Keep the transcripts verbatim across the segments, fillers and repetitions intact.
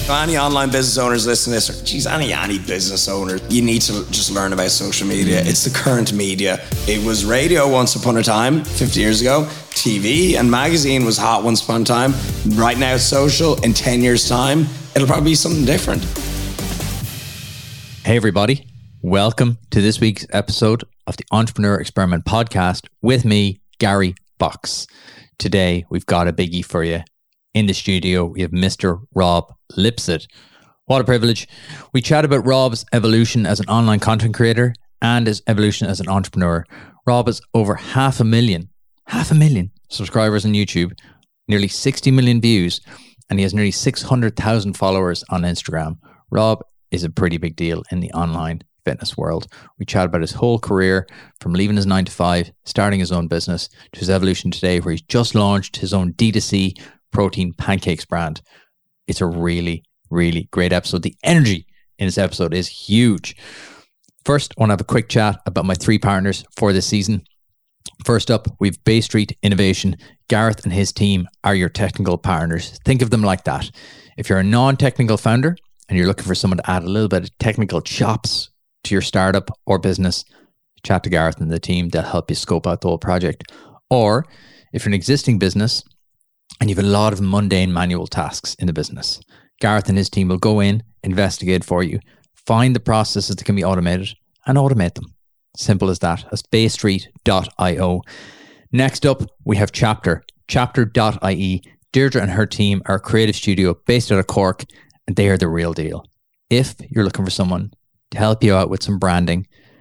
Any online business owners listening to this, or geez, any, any business owner, you need to just learn about social media. It's the current media. It was radio once upon a time, fifty years ago. T V and magazine was hot once upon a time. Right now it's social. In ten years' time, it'll probably be something different. Hey everybody, welcome to this week's episode of the Entrepreneur Experiment podcast with me, Gary Box. Today, we've got a biggie for you. In the studio, we have Mister Rob Lipsett. What a privilege. We chat about Rob's evolution as an online content creator and his evolution as an entrepreneur. Rob has over half a million, half a million subscribers on YouTube, nearly sixty million views, and he has nearly six hundred thousand followers on Instagram. Rob is a pretty big deal in the online fitness world. We chat about his whole career, from leaving his nine to five, starting his own business, to his evolution today, where he's just launched his own D two C protein pancakes brand. It's a really, really great episode. The energy in this episode is huge. First, I want to have a quick chat about my three partners for this season. First up, we've Bay Street Innovation. Gareth and his team are your technical partners. Think of them like that. If you're a non-technical founder and you're looking for someone to add a little bit of technical chops to your startup or business, chat to Gareth and the team. They'll help you scope out the whole project. Or if you're an existing business and you've a lot of mundane manual tasks in the business, Gareth and his team will go in, investigate for you, find the processes that can be automated and automate them. Simple as that. That's bay street dot io. Next up, we have Chapter, chapter dot I E. Deirdre and her team are a creative studio based out of Cork, and they are the real deal. If you're looking for someone to help you out with some branding,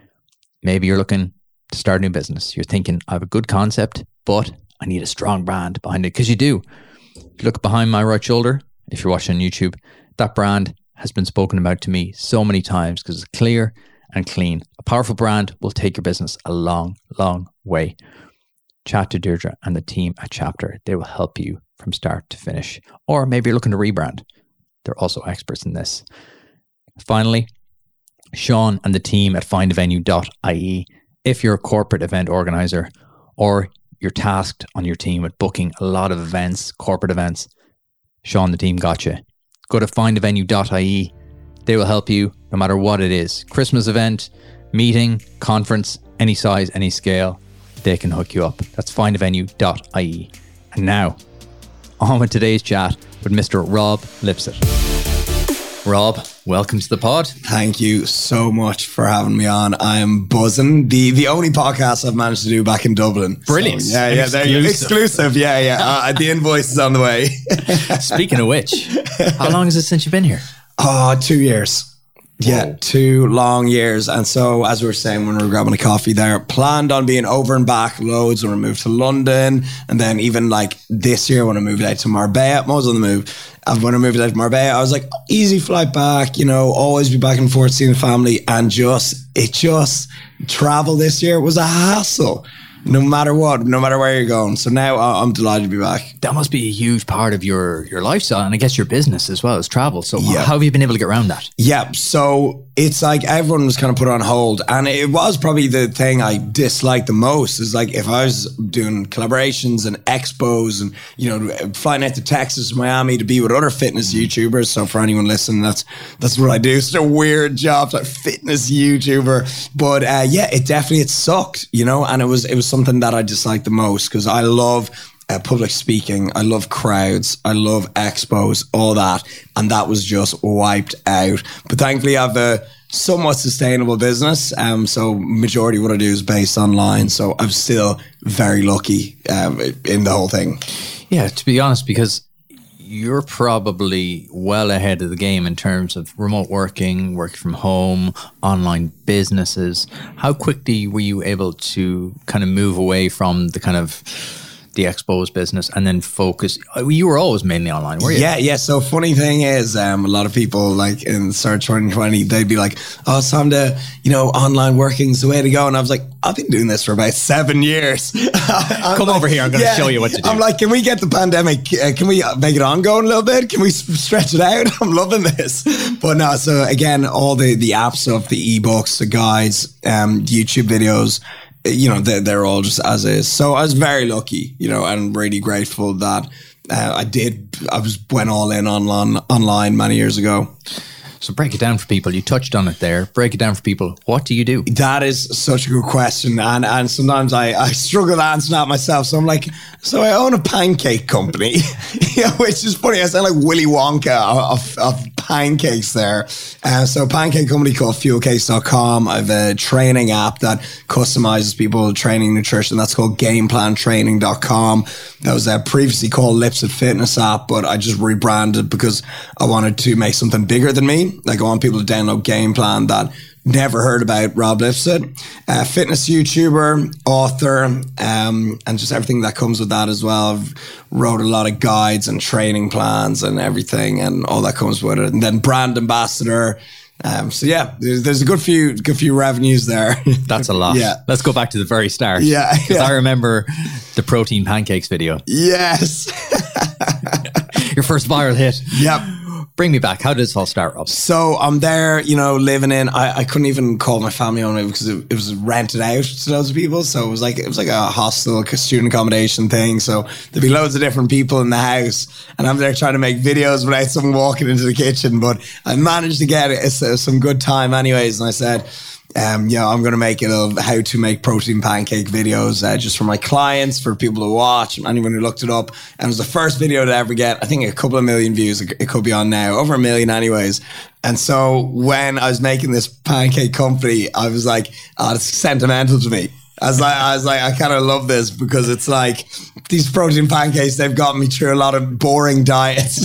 maybe you're looking to start a new business. You're thinking, I have a good concept, but I need a strong brand behind it, because you do. If you look behind my right shoulder, if you're watching on YouTube, that brand has been spoken about to me so many times because it's clear and clean. A powerful brand will take your business a long, long way. Chat to Deirdre and the team at Chapter. They will help you from start to finish. Or maybe you're looking to rebrand. They're also experts in this. Finally, Sean and the team at find a venue dot I E. If you're a corporate event organizer or you're tasked on your team with booking a lot of events, corporate events, Sean and the team got you. Go to find a venue dot I E. They will help you no matter what it is. Christmas event, meeting, conference, any size, any scale, they can hook you up. That's find a venue dot I E. And now, on with today's chat with Mister Rob Lipsett. Rob, welcome to the pod. Thank you so much for having me on. I am buzzing. The the only podcast I've managed to do back in Dublin. Brilliant. So, yeah, yeah, there you go. Exclusive. Yeah, yeah. Uh, the invoice is on the way. Speaking of which, how long is it since you've been here? Oh, two years. Yeah, Whoa. two long years. And so, as we were saying when we were grabbing a coffee there, planned on being over and back loads when we moved to London. And then even like this year when I moved out to Marbella, I was on the move. And when I moved out to Marbella, I was like, easy flight back, you know, always be back and forth seeing the family. And just, it just, travel this year was a hassle. No matter what, no matter where you're going. So now I'm delighted to be back. That must be a huge part of your, your lifestyle, and I guess your business as well as travel. So yeah. How have you been able to get around that? Yeah, so it's like everyone was kind of put on hold, and it was probably the thing I disliked the most. Is like if I was doing collaborations and expos and, you know, flying out to Texas, Miami to be with other fitness YouTubers. So for anyone listening, that's that's what I do. It's a weird job, like fitness YouTuber. But uh, yeah, it definitely, it sucked, you know, and it was, it was something that I disliked the most because I love uh, public speaking. I love crowds. I love expos, all that. And that was just wiped out. But thankfully I have a somewhat sustainable business. Um, so majority of what I do is based online. So I'm still very lucky um, in the whole thing. Yeah, to be honest, because you're probably well ahead of the game in terms of remote working, work from home, online businesses. How quickly were you able to kind of move away from the kind of the expos business and then focus? You were always mainly online, were you? Yeah, yeah. So funny thing is, um, a lot of people like in the start of twenty twenty, they'd be like, oh, it's time to, you know, online working's the way to go. And I was like, I've been doing this for about seven years. Come like, over here. I'm going to yeah, show you what to do. I'm like, can we get the pandemic? Uh, can we make it ongoing a little bit? Can we stretch it out? I'm loving this. But no, so again, all the, the app stuff, the ebooks, the guides, um, YouTube videos, you know, they're, they're all just as is. So I was very lucky, you know, and really grateful that uh, I did I was went all in online, online many years ago. So break it down for people. You touched on it there. Break it down for people. What do you do? That is such a good question. And and sometimes I, I struggle to answer that myself. So I'm like, so I own a pancake company, yeah, which is funny. I sound like Willy Wonka of, of pancakes there. Uh, so a pancake company called fuel case dot com. I have a training app that customizes people training nutrition. That's called game plan training dot com. That was uh, previously called Lipsit Fitness app, but I just rebranded because I wanted to make something bigger than me. Like I want people to download Game Plan that never heard about Rob Lipsit. Uh, fitness YouTuber, author, um, and just everything that comes with that as well. I've wrote a lot of guides and training plans and everything and all that comes with it. And then brand ambassador. Um, so yeah, there's, there's a good few, good few revenues there. That's a lot. Yeah. Let's go back to the very start. Yeah. Because yeah. I remember the protein pancakes video. Yes. Your first viral hit. Yep. Bring me back. How did this all start, Rob? So I'm there, you know, living in, I, I couldn't even call my family on it because it, it was rented out to loads of people. So it was like, it was like a hostel, student accommodation thing. So there'd be loads of different people in the house and I'm there trying to make videos without someone walking into the kitchen. But I managed to get it, it's, uh, some good time anyways. And I said, Um, yeah, I'm going to make it of how to make protein pancake videos uh, just for my clients, for people to watch, and anyone who looked it up. And it was the first video to ever get, I think, a couple of million views. It could be on now, over a million anyways. And so when I was making this pancake company, I was like, oh, it's sentimental to me. I was like, I was like, I kind of love this because it's like these protein pancakes, they've gotten me through a lot of boring diets.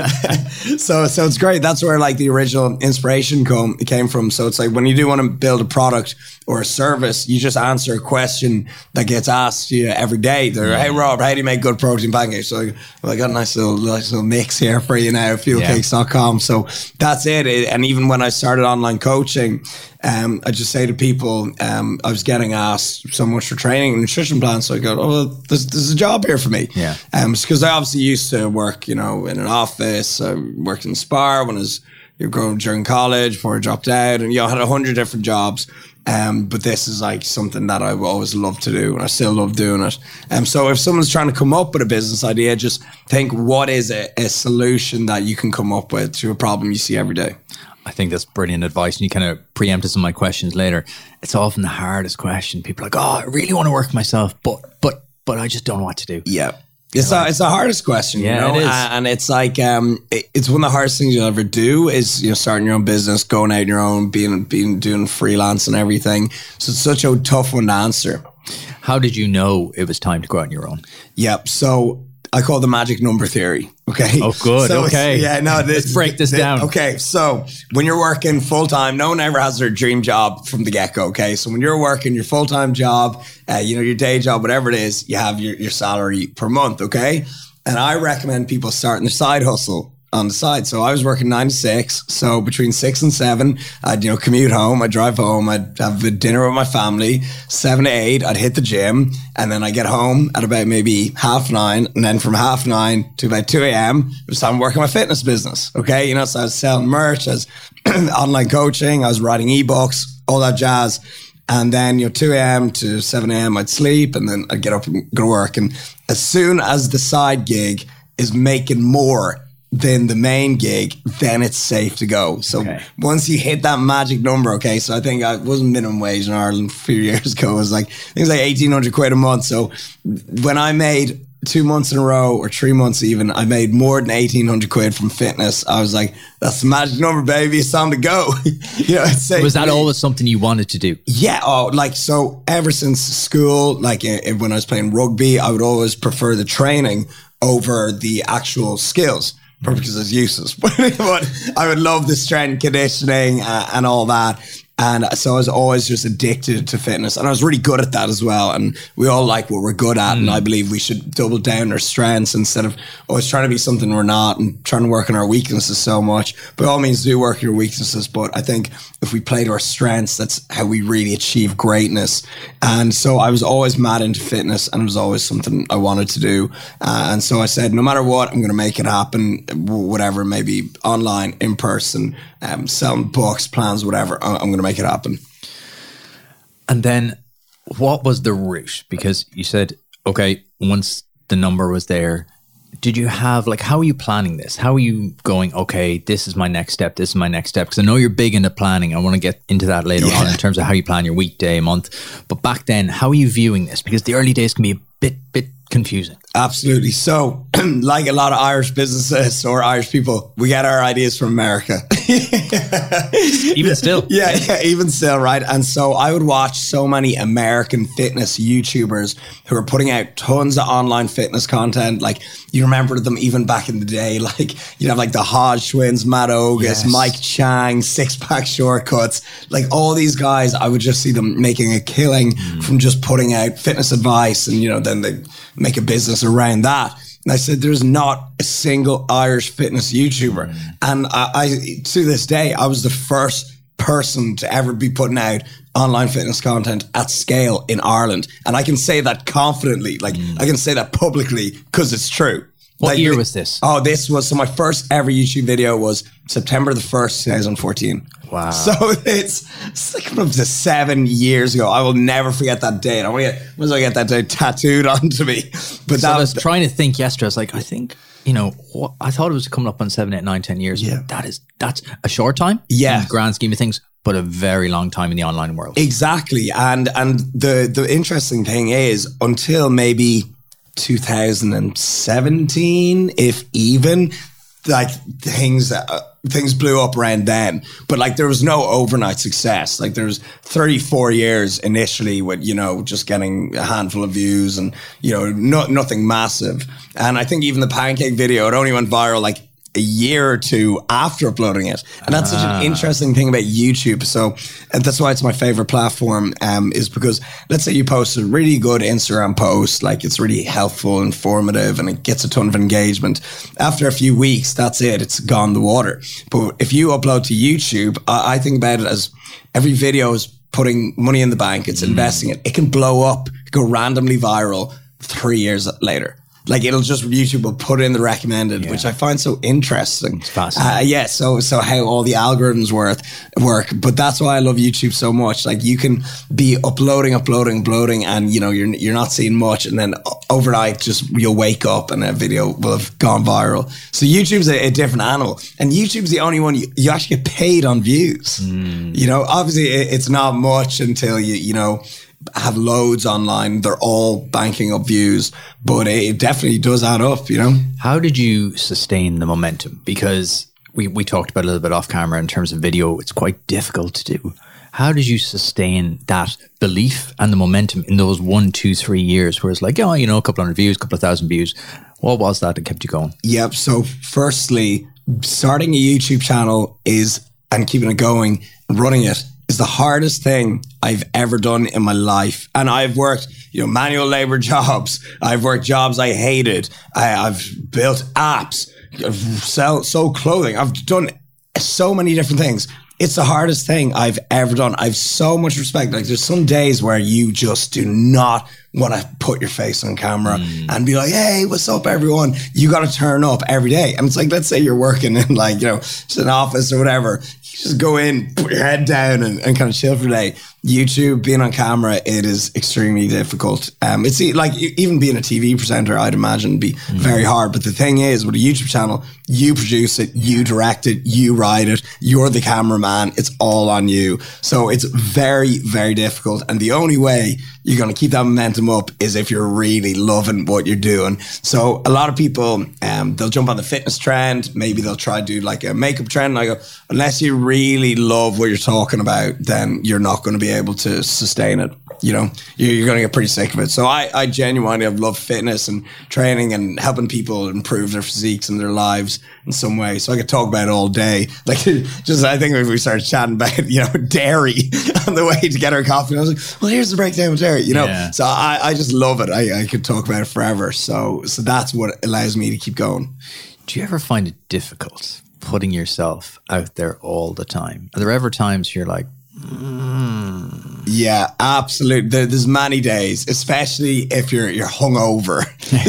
so, so it's great. That's where like the original inspiration come, came from. So it's like when you do want to build a product or a service, you just answer a question that gets asked to you every day. They're, hey Rob, how do you make good protein pancakes? So like, well, I got a nice little, nice little mix here for you now, fuel cakes dot com. So that's it. And even when I started online coaching, Um, I just say to people, um, I was getting asked so much for training and nutrition plans. So I go, oh, well, there's, there's a job here for me. Yeah. Um, because I obviously used to work, you know, in an office. I worked in Spar when I was growing during college before I dropped out, and you know, I had a hundred different jobs. Um, but this is like something that I always love to do, and I still love doing it. Um, so if someone's trying to come up with a business idea, just think, what is a, a solution that you can come up with to a problem you see every day? I think that's brilliant advice. And you kind of preempted some of my questions later. It's often the hardest question. People are like, oh, I really want to work myself, but but but I just don't know what to do. Yeah. It's a, it's the hardest question, yeah, you know, it is. and it's like um, it, it's one of the hardest things you'll ever do is, you know, starting your own business, going out on your own, being being doing freelance and everything. So it's such a tough one to answer. How did you know it was time to go out on your own? Yep. So I call it the magic number theory. Okay. Oh, good. So okay. Yeah. No. This, Let's break this this down. Okay. So when you're working full time, no one ever has their dream job from the get go. Okay. So when you're working your full time job, uh, you know, your day job, whatever it is, you have your your salary per month. Okay. And I recommend people starting their side hustle on the side. So I was working nine to six. So between six and seven, I'd, you know, commute home. I'd drive home. I'd have a dinner with my family. Seven to eight, I'd hit the gym. And then I get home at about maybe half nine. And then from half nine to about two a.m., it was time to work on my fitness business. Okay. You know, so I was selling merch, I was online coaching, I was writing ebooks, all that jazz. And then, you know, two a.m. to seven a.m. I'd sleep and then I'd get up and go to work. And as soon as the side gig is making more than the main gig, then it's safe to go. So okay. Once you hit that magic number, okay, so I think I wasn't minimum wage in Ireland a few years ago. It was like, I think it was like eighteen hundred quid a month. So when I made two months in a row or three months even, I made more than eighteen hundred quid from fitness. I was like, that's the magic number, baby. It's time to go. You know, it's was that always something you wanted to do? Yeah. Oh, like, so ever since school, like uh, when I was playing rugby, I would always prefer the training over the actual skills. Probably because it's useless, but I would love the strength conditioning uh, and all that. And so I was always just addicted to fitness, and I was really good at that as well. And we all like what we're good at. Mm. And I believe we should double down our strengths instead of always trying to be something we're not and trying to work on our weaknesses so much. By all means, do work on your weaknesses. But I think if we play to our strengths, that's how we really achieve greatness. And so I was always mad into fitness, and it was always something I wanted to do. Uh, and so I said, no matter what, I'm going to make it happen, whatever, maybe online, in person, um, selling books, plans, whatever. I'm going to make it happen. And then what was the route? Because you said, okay, once the number was there, did you have, like, how are you planning this? How are you going, okay, this is my next step, this is my next step? Because I know you're big into planning. I want to get into that later yeah. on in terms of how you plan your week, day, month. But back then, how are you viewing this? Because the early days can be a bit, bit confusing. Absolutely. So, like a lot of Irish businesses or Irish people, we get our ideas from America. Even still. Yeah, yeah, even still, right? And so I would watch so many American fitness YouTubers who are putting out tons of online fitness content. Like, you remember them even back in the day, like, you'd have like the Hodge twins, Matt Ogus, yes. Mike Chang, Six Pack Shortcuts, like all these guys. I would just see them making a killing mm. from just putting out fitness advice, and, you know, then they make a business around that. And I said, there's not a single Irish fitness YouTuber. Mm. And I, I, to this day, I was the first person to ever be putting out online fitness content at scale in Ireland. And I can say that confidently, like mm. I can say that publicly because it's true. What like, year was this? Oh, this was, so my first ever YouTube video was September the first, twenty fourteen. Wow. So it's, it's like up to seven years ago. I will never forget that date. I want to get, once I get that date tattooed onto me. But so that I was trying to think yesterday. I was like, I think, you know, what, I thought it was coming up on seven, eight, nine, ten years. Yeah. That is, that's a short time. Yeah. In the grand scheme of things, but a very long time in the online world. Exactly. And, and the, the interesting thing is, until maybe two thousand seventeen, if even, like things uh, things blew up around then. But like there was no overnight success. Like there was thirty-four years initially with, you know, just getting a handful of views and, you know, no, nothing massive. And I think even the pancake video, it only went viral like a year or two after uploading it. And that's ah. such an interesting thing about YouTube. So and that's why it's my favorite platform, um, is because let's say you post a really good Instagram post, like it's really helpful, informative, and it gets a ton of engagement. After a few weeks, that's it. It's gone the water. But if you upload to YouTube, I, I think about it as every video is putting money in the bank. It's mm. investing it. It can blow up, go randomly viral three years later. Like it'll just, YouTube will put in the recommended, yeah. which I find so interesting. It's fascinating. Uh, yeah, so so how all the algorithms work, work. But that's why I love YouTube so much. Like you can be uploading, uploading, uploading, and you know you're you're not seeing much, and then overnight just you'll wake up and a video will have gone viral. So YouTube's a, a different animal, and YouTube's the only one you, you actually get paid on views. Mm. You know, obviously it, it's not much until you you know. have loads online. They're all banking up views, but it definitely does add up, you know? How did you sustain the momentum? Because we, we talked about it a little bit off camera in terms of video. It's quite difficult to do. How did you sustain that belief and the momentum in those one, two, three years where it's like, oh, you know, a couple hundred views, a couple of thousand views. What was that that kept you going? Yep. So firstly, starting a YouTube channel is, and keeping it going, running it, is the hardest thing I've ever done in my life. And I've worked, you know, manual labor jobs. I've worked jobs I hated. I, I've built apps, I've sell, sold clothing. I've done so many different things. It's the hardest thing I've ever done. I have so much respect. Like there's some days where you just do not want to put your face on camera mm. and be like, hey, what's up, everyone? You got to turn up every day. And it's like, let's say you're working in like, you know, just an office or whatever. You just go in, put your head down and, and kind of chill for the day. YouTube, being on camera, it is extremely difficult. Um, it's like even being a T V presenter, I'd imagine be mm. very hard. But the thing is, with a YouTube channel, you produce it, you direct it, you write it, you're the cameraman. It's all on you. So it's very, very difficult. And the only way you're going to keep that momentum up is if you're really loving what you're doing. So a lot of people, um, they'll jump on the fitness trend. Maybe they'll try to do like a makeup trend. And I go, unless you really love what you're talking about, then you're not going to be able to sustain it. You know, you're, you're going to get pretty sick of it. So I, I genuinely have loved fitness and training and helping people improve their physiques and their lives in some way. So I could talk about it all day. Like just, I think if we started chatting about, you know, dairy on the way to get our coffee, I was like, well, here's the breakdown with dairy, you know? Yeah. So I, I just love it. I, I could talk about it forever. So, so that's what allows me to keep going. Do you ever find it difficult putting yourself out there all the time? Are there ever times you're like, Mm. Yeah, absolutely. There, there's many days, especially if you're you're hungover.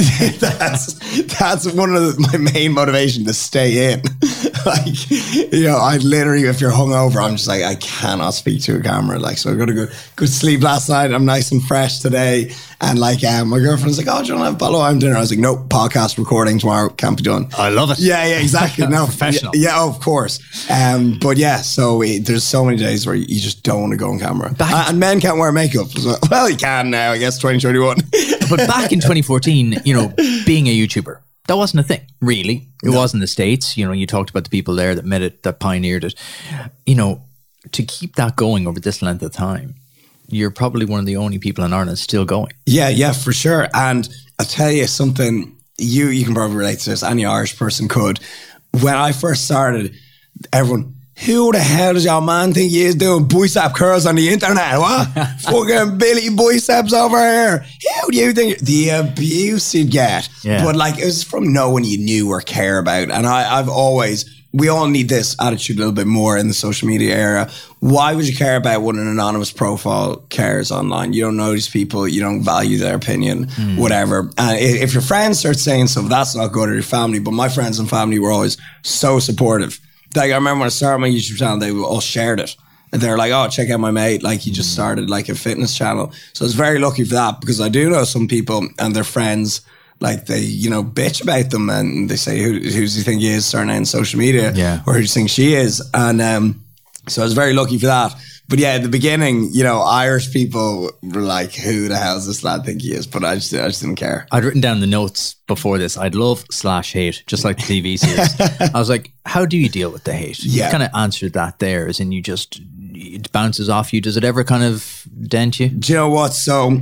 that's that's one of the, my main motivation to stay in. Like, you know, I literally, if you're hungover, I'm just like, I cannot speak to a camera. Like, so I got to go good sleep last night. I'm nice and fresh today. And like, um, my girlfriend's like, oh, do you want to have palo alto dinner? I was like, nope, podcast recording tomorrow, can't be done. I love it. Yeah, yeah, exactly. No, professional. Yeah, yeah, of course. Um, but yeah, so it, there's so many days where you just don't want to go on camera. Back uh, and men can't wear makeup. So, well, you can now, I guess, twenty twenty-one. But back in twenty fourteen, you know, being a YouTuber, that wasn't a thing, really. It no. was in the States. You know, you talked about the people there that made it, that pioneered it. You know, to keep that going over this length of time, you're probably one of the only people in Ireland still going. Yeah, yeah, for sure. And I'll tell you something, you you can probably relate to this, any Irish person could. When I first started, everyone, who the hell does your man think he is doing bicep curls on the internet? What? Fucking Billy biceps over here. Who do you think? The abuse you'd get. Yeah. But like, it was from no one you knew or care about. And I, I've always, we all need this attitude a little bit more in the social media era. Why would you care about what an anonymous profile cares online? You don't know these people. You don't value their opinion, mm. whatever. And if your friends start saying stuff, that's not good, or your family. But my friends and family were always so supportive. Like, I remember when I started my YouTube channel, they all shared it. And they're like, oh, check out my mate. Like, he just started like a fitness channel. So I was very lucky for that, because I do know some people and their friends, like, they, you know, bitch about them, and they say, who, who does he think he is starting out in social media? Yeah. Or who do you think she is? And um, so I was very lucky for that. But yeah, at the beginning, you know, Irish people were like, who the hell does this lad think he is? But I just, I just didn't care. I'd written down the notes before this. I'd love slash hate, just like the T V series. I was like, how do you deal with the hate? Yeah. You kind of answered that there, as in you just, it bounces off you. Does it ever kind of dent you? Do you know what? So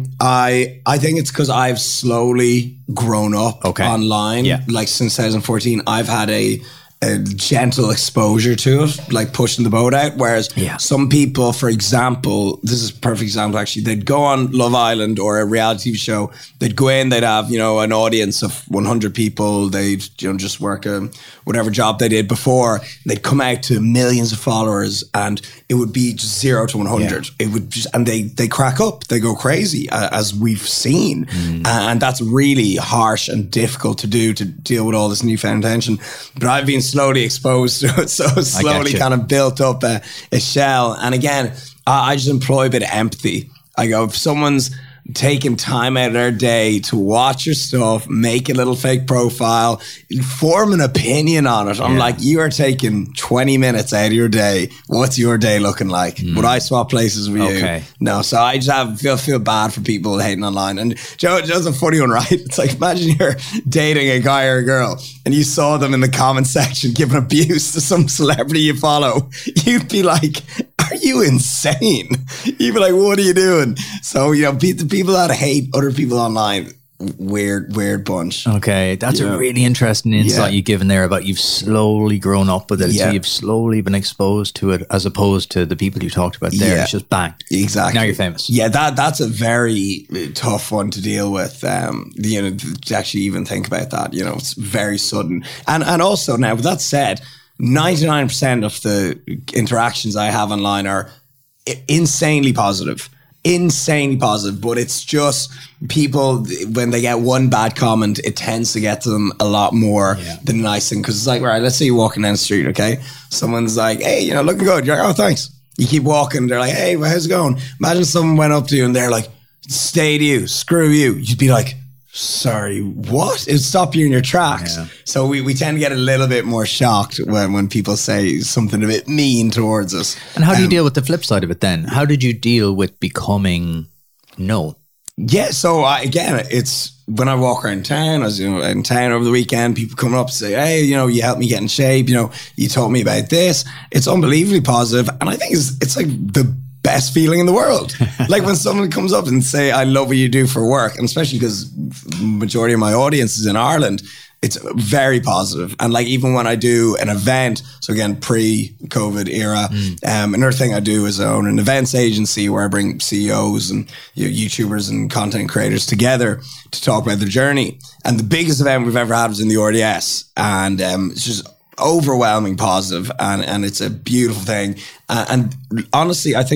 I I think it's because I've slowly grown up okay. online. Yeah. Like since twenty fourteen, I've had a a gentle exposure to it, like pushing the boat out. Whereas yeah. some people, for example, this is a perfect example actually, they'd go on Love Island or a reality T V show, they'd go in, they'd have, you know, an audience of one hundred people, they'd, you know, just work a, whatever job they did before, they'd come out to millions of followers and it would be just zero to one hundred. Yeah. It would just, and they, they crack up, they go crazy, uh, as we've seen. Mm. And that's really harsh and difficult to do, to deal with all this newfound attention. But I've been slowly exposed to it, so slowly kind of built up a, a shell. And again, I, I just employ a bit of empathy. I go, if someone's taking time out of their day to watch your stuff, make a little fake profile, form an opinion on it. I'm yeah. like, you are taking twenty minutes out of your day. What's your day looking like? Mm. Would I swap places with okay. you? No. So I just have, feel feel bad for people hating online. And Joe, Joe's a funny one, right? It's like, imagine you're dating a guy or a girl and you saw them in the comment section giving abuse to some celebrity you follow. You'd be like, are you insane? You'd be like, what are you doing? So, you know, the people that hate other people online, weird, weird bunch. Okay, that's yeah. a really interesting insight yeah. you've given there about you've slowly grown up with it. Yeah. So you've slowly been exposed to it, as opposed to the people you talked about there. Yeah. It's just bang. Exactly. Now you're famous. Yeah, that that's a very tough one to deal with. Um, you know, to actually even think about that. You know, it's very sudden. And and also now, with that said, ninety-nine percent of the interactions I have online are insanely positive. Insanely positive, but it's just people, when they get one bad comment, it tends to get to them a lot more yeah. than a nice thing. Because it's like, right, let's say you're walking down the street, okay? Someone's like, hey, you know, looking good. You're like, oh, thanks. You keep walking. They're like, hey, well, how's it going? Imagine someone went up to you and they're like, stay to you, screw you. You'd be like, sorry, what? It'd stop you in your tracks. Yeah. So we, we tend to get a little bit more shocked when, when people say something a bit mean towards us. And how do you um, deal with the flip side of it then? How did you deal with becoming known? Yeah, so I, again, it's when I walk around town, I was you know, in town over the weekend, people come up and say, hey, you know, you helped me get in shape, you know, you told me about this. It's unbelievably positive. And I think it's, it's like the best feeling in the world. Like when someone comes up and say, I love what you do for work, and especially because majority of my audience is in Ireland, it's very positive. And like even when I do an event, so again, pre-COVID era, mm. um, another thing I do is I own an events agency where I bring C E Os and you know, YouTubers and content creators together to talk about their journey. And the biggest event we've ever had was in the R D S. And um, it's just overwhelming positive, and and it's a beautiful thing. Uh, and honestly, I think the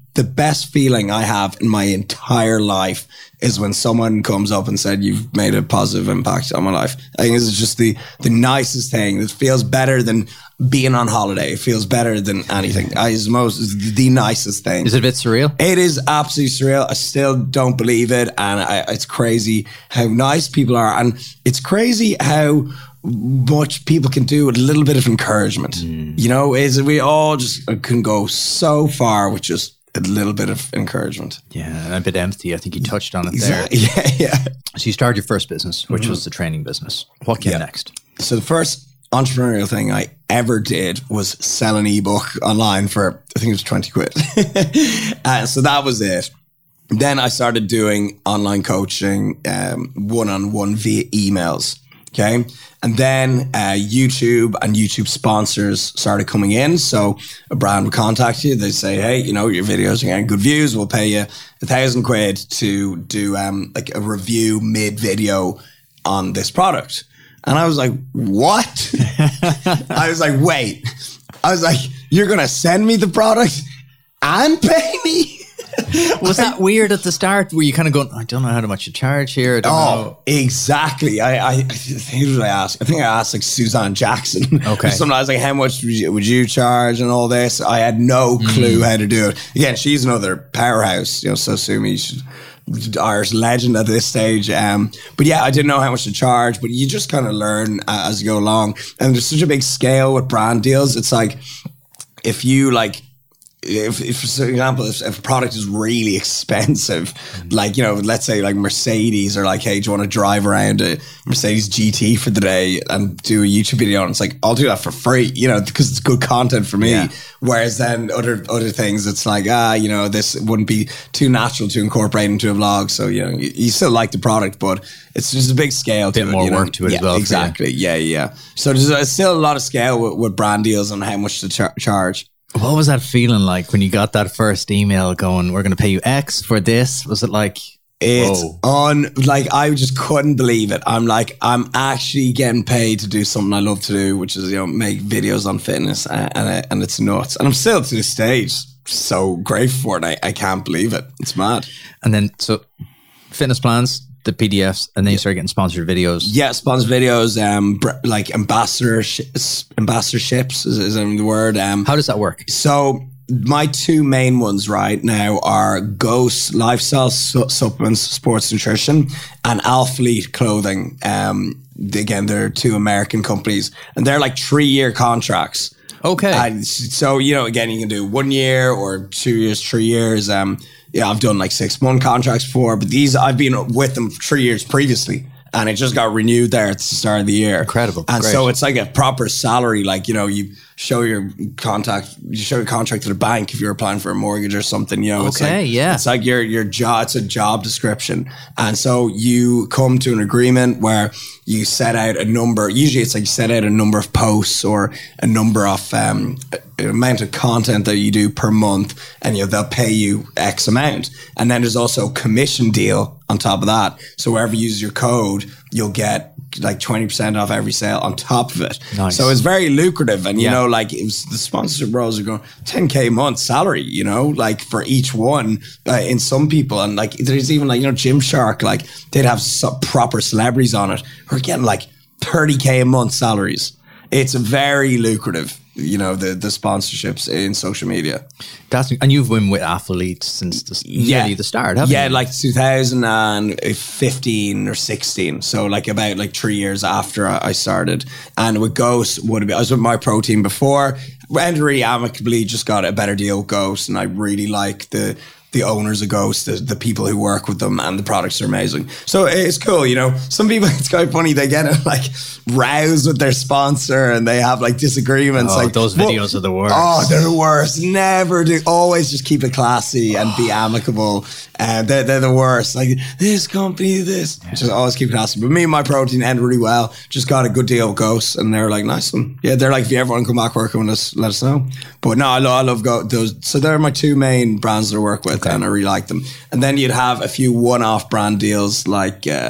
the best feeling I have in my entire life is when someone comes up and said, you've made a positive impact on my life. I think this is just the, the nicest thing. It feels better than being on holiday. It feels better than anything. I, it's most, it's the nicest thing. Is it a bit surreal? It is absolutely surreal. I still don't believe it. And I, it's crazy how nice people are. And it's crazy how much people can do with a little bit of encouragement. Mm. You know, is we all just can go so far with just a little bit of encouragement. Yeah, and a bit empty. I think you touched on it exactly. there. Yeah, yeah. So you started your first business, which mm-hmm. was the training business. What came yeah. next? So the first entrepreneurial thing I ever did was sell an ebook online for, I think it was twenty quid. uh, so that was it. Then I started doing online coaching, um, one-on-one via emails. Okay. And then uh, YouTube and YouTube sponsors started coming in. So a brand would contact you. They'd say, hey, you know, your videos are getting good views. We'll pay you a thousand quid to do um, like a review mid video on this product. And I was like, what? I was like, wait. I was like, you're going to send me the product and pay me? Was that weird at the start? Were you kind of going, I don't know how much you charge here? I don't oh, know. exactly. I, I, who did I ask? I think I asked like Suzanne Jackson. Okay. Something I was like, how much would you, would you charge and all this? I had no clue mm. how to do it. Again, she's another powerhouse, you know, so Sumi, she's Irish legend at this stage. Um, but yeah, I didn't know how much to charge, but you just kind of learn uh, as you go along. And there's such a big scale with brand deals. It's like, if you like, If, if, for example, if, if a product is really expensive, like, you know, let's say like Mercedes are like, hey, do you want to drive around a Mercedes G T for the day and do a YouTube video? And it's like, I'll do that for free, you know, because it's good content for me. Yeah. Whereas then other other things, it's like, ah, you know, this wouldn't be too natural to incorporate into a vlog. So, you know, you, you still like the product, but it's just a big scale to it. A bit more you know? work to it yeah, as well. Exactly. Yeah, yeah. So there's a, still a lot of scale with, with brand deals on how much to char- charge. What was that feeling like when you got that first email going, we're going to pay you X for this? Was it like, it's whoa. on, like, I just couldn't believe it. I'm like, I'm actually getting paid to do something I love to do, which is, you know, make videos on fitness, and, and, and it's nuts. And I'm still to this stage so grateful for it. I, I can't believe it. It's mad. And then, so fitness plans, the P D Fs, and then you start getting sponsored videos. Yeah, sponsored videos, um, like ambassadorships, ambassadorships is, is the word. Um, How does that work? So my two main ones right now are Ghost Lifestyle su- Supplements, Sports Nutrition, and Alphalete Clothing. Um, again, they're two American companies, and they're like three-year contracts. Okay. And so, you know, again, you can do one year or two years, three years. Um, yeah, I've done like six month contracts before, but these, I've been with them for three years previously, and it just got renewed there at the start of the year. Incredible. And Great. so it's like a proper salary. Like, you know, you show your contact, you show your contract to the bank if you're applying for a mortgage or something, you know. It's okay, like, yeah. It's like your, your job, it's a job description. And so you come to an agreement where you set out a number, usually it's like you set out a number of posts or a number of, um, amount of content that you do per month, and you know, they'll pay you X amount. And then there's also a commission deal on top of that. So wherever you use your code, you'll get like twenty percent off every sale on top of it. Nice. So it's very lucrative. And, you yeah. know, like it was, the sponsorship roles are going ten K a month salary, you know, like for each one uh, in some people. And like, there's even like, you know, Gymshark, like they'd have some proper celebrities on it who are getting like thirty K a month salaries. It's very lucrative, you know, the, the sponsorships in social media. That's, and you've been with athletes since the, yeah. really the start, haven't yeah, you? Yeah, like two thousand fifteen or sixteen. So like about like three years after I started. And with Ghost, would be, I was with My Protein before. Ended really amicably, just got a better deal with Ghost. And I really like the the owners of Ghost, the, the people who work with them, and the products are amazing. So it's cool, you know. Some people, it's quite funny, they get it like roused with their sponsor and they have like disagreements. Oh, like those videos are the worst. Oh, they're the worst. Never do. Always just keep it classy and be amicable. And they're, they're the worst. Like, this company, this. Yeah. Just always keep it classy. But me and My Protein ended really well. Just got a good deal with Ghost, and they're like, nice one. Yeah, they're like, if you ever want to come back working with us, let us know. But no, I love, I love Ghost. Those. So they're my two main brands that I work with, okay. And I really like them. And then you'd have a few one-off brand deals like uh,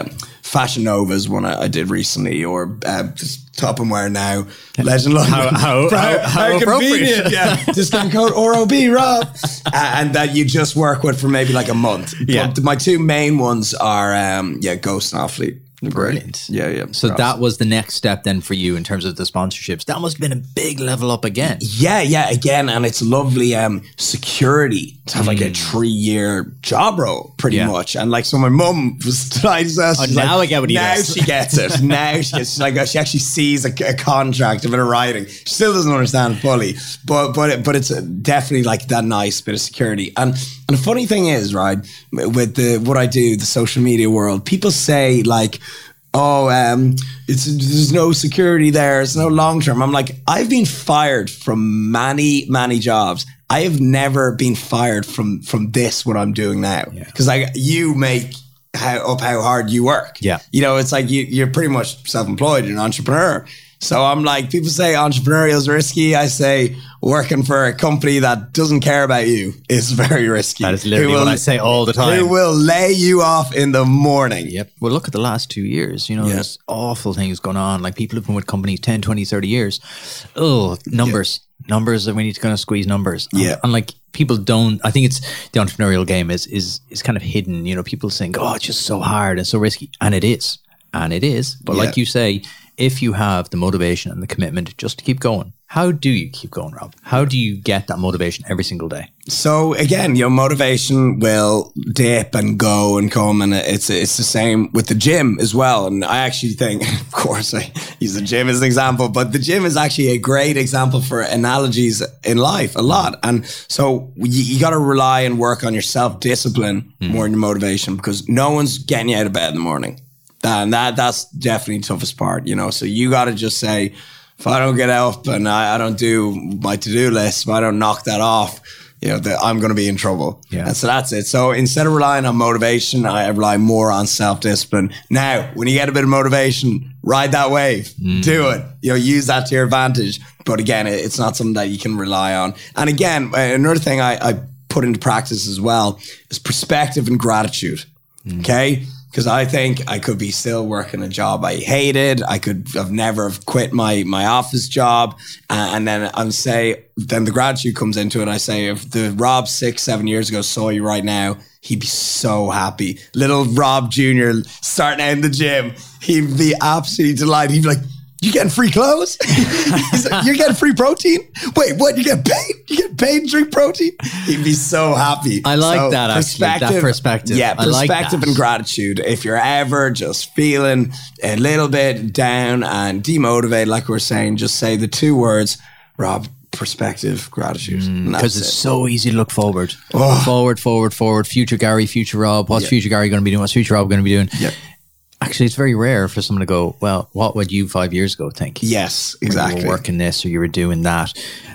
Fashion Nova is one I, I did recently, or uh, just Top and Wear Now. Legend London. How, how, how, how appropriate. Yeah. Discount code R O B, Rob. Uh, and that you just work with for maybe like a month. Yeah. But my two main ones are, um, yeah, Ghost and Athlete. Brilliant. Yeah, yeah. So that was the next step then for you in terms of the sponsorships. That must have been a big level up again. Yeah, yeah, again. And it's lovely um, security to have like mm. a three-year job role, pretty yeah. much. And like, so my mum was trying to say, oh, now like, I get what he Now does. she gets it. Now she gets, she's like, she actually sees a, a contract, a bit of writing. She still doesn't understand fully, but but it, but it's definitely like that nice bit of security. And and the funny thing is, right, with the what I do, the social media world, people say like, oh, um, it's there's no security there. It's no long term. I'm like, I've been fired from many, many jobs. I have never been fired from from this, what I'm doing now. Because yeah. like you make how, up how hard you work. Yeah. You know, it's like you, you're pretty much self-employed. You're an entrepreneur. So I'm like, people say entrepreneurial is risky. I say working for a company that doesn't care about you is very risky. That is literally will, what I say all the time. Who will lay you off in the morning. Yep. Well, look at the last two years. You know, yeah. there's awful things going on. Like people have been with companies ten, twenty, thirty years. Oh, numbers. Yeah. Numbers that we need to kind of squeeze numbers. Yeah. And, and like people don't, I think it's the entrepreneurial game is, is, is kind of hidden. You know, people think, oh, it's just so hard and so risky. And it is. And it is. But yeah. like you say, if you have the motivation and the commitment just to keep going, how do you keep going, Rob? How do you get that motivation every single day? So again, your motivation will dip and go and come, and it's it's the same with the gym as well. And I actually think, of course, I use the gym as an example, but the gym is actually a great example for analogies in life a lot. And so you, you got to rely and work on your self-discipline mm. more than your motivation, because no one's getting you out of bed in the morning. And that that's definitely the toughest part, you know. So you got to just say, if I don't get up and I, I don't do my to-do list, if I don't knock that off, you know, that I'm going to be in trouble. Yeah. And so that's it. So instead of relying on motivation, I rely more on self-discipline. Now, when you get a bit of motivation, ride that wave. Mm. Do it. You know, use that to your advantage. But again, it, it's not something that you can rely on. And again, another thing I, I put into practice as well is perspective and gratitude. Mm. Okay? Because I think I could be still working a job I hated. I could have never have quit my my office job. Uh, and then I'm say, then the gratitude comes into it. I say, if the Rob six, seven years ago saw you right now, he'd be so happy. Little Rob Junior starting out in the gym, he'd be absolutely delighted. He'd be like, you getting free clothes? Like, you're getting free protein? Wait, what? You get paid? You get paid to drink protein? He'd be so happy. I like so that, actually. That perspective. Yeah, I like perspective that. and gratitude. If you're ever just feeling a little bit down and demotivated, like we we're saying, just say the two words, Rob, perspective, gratitude. Because mm, it's it. so easy to look forward. Oh. Forward, forward, forward. Future Gary, future Rob. What's yeah. future Gary going to be doing? What's future Rob going to be doing? Yeah. Actually, it's very rare for someone to go, well, what would you five years ago think? Yes, exactly. When you were working this or you were doing that.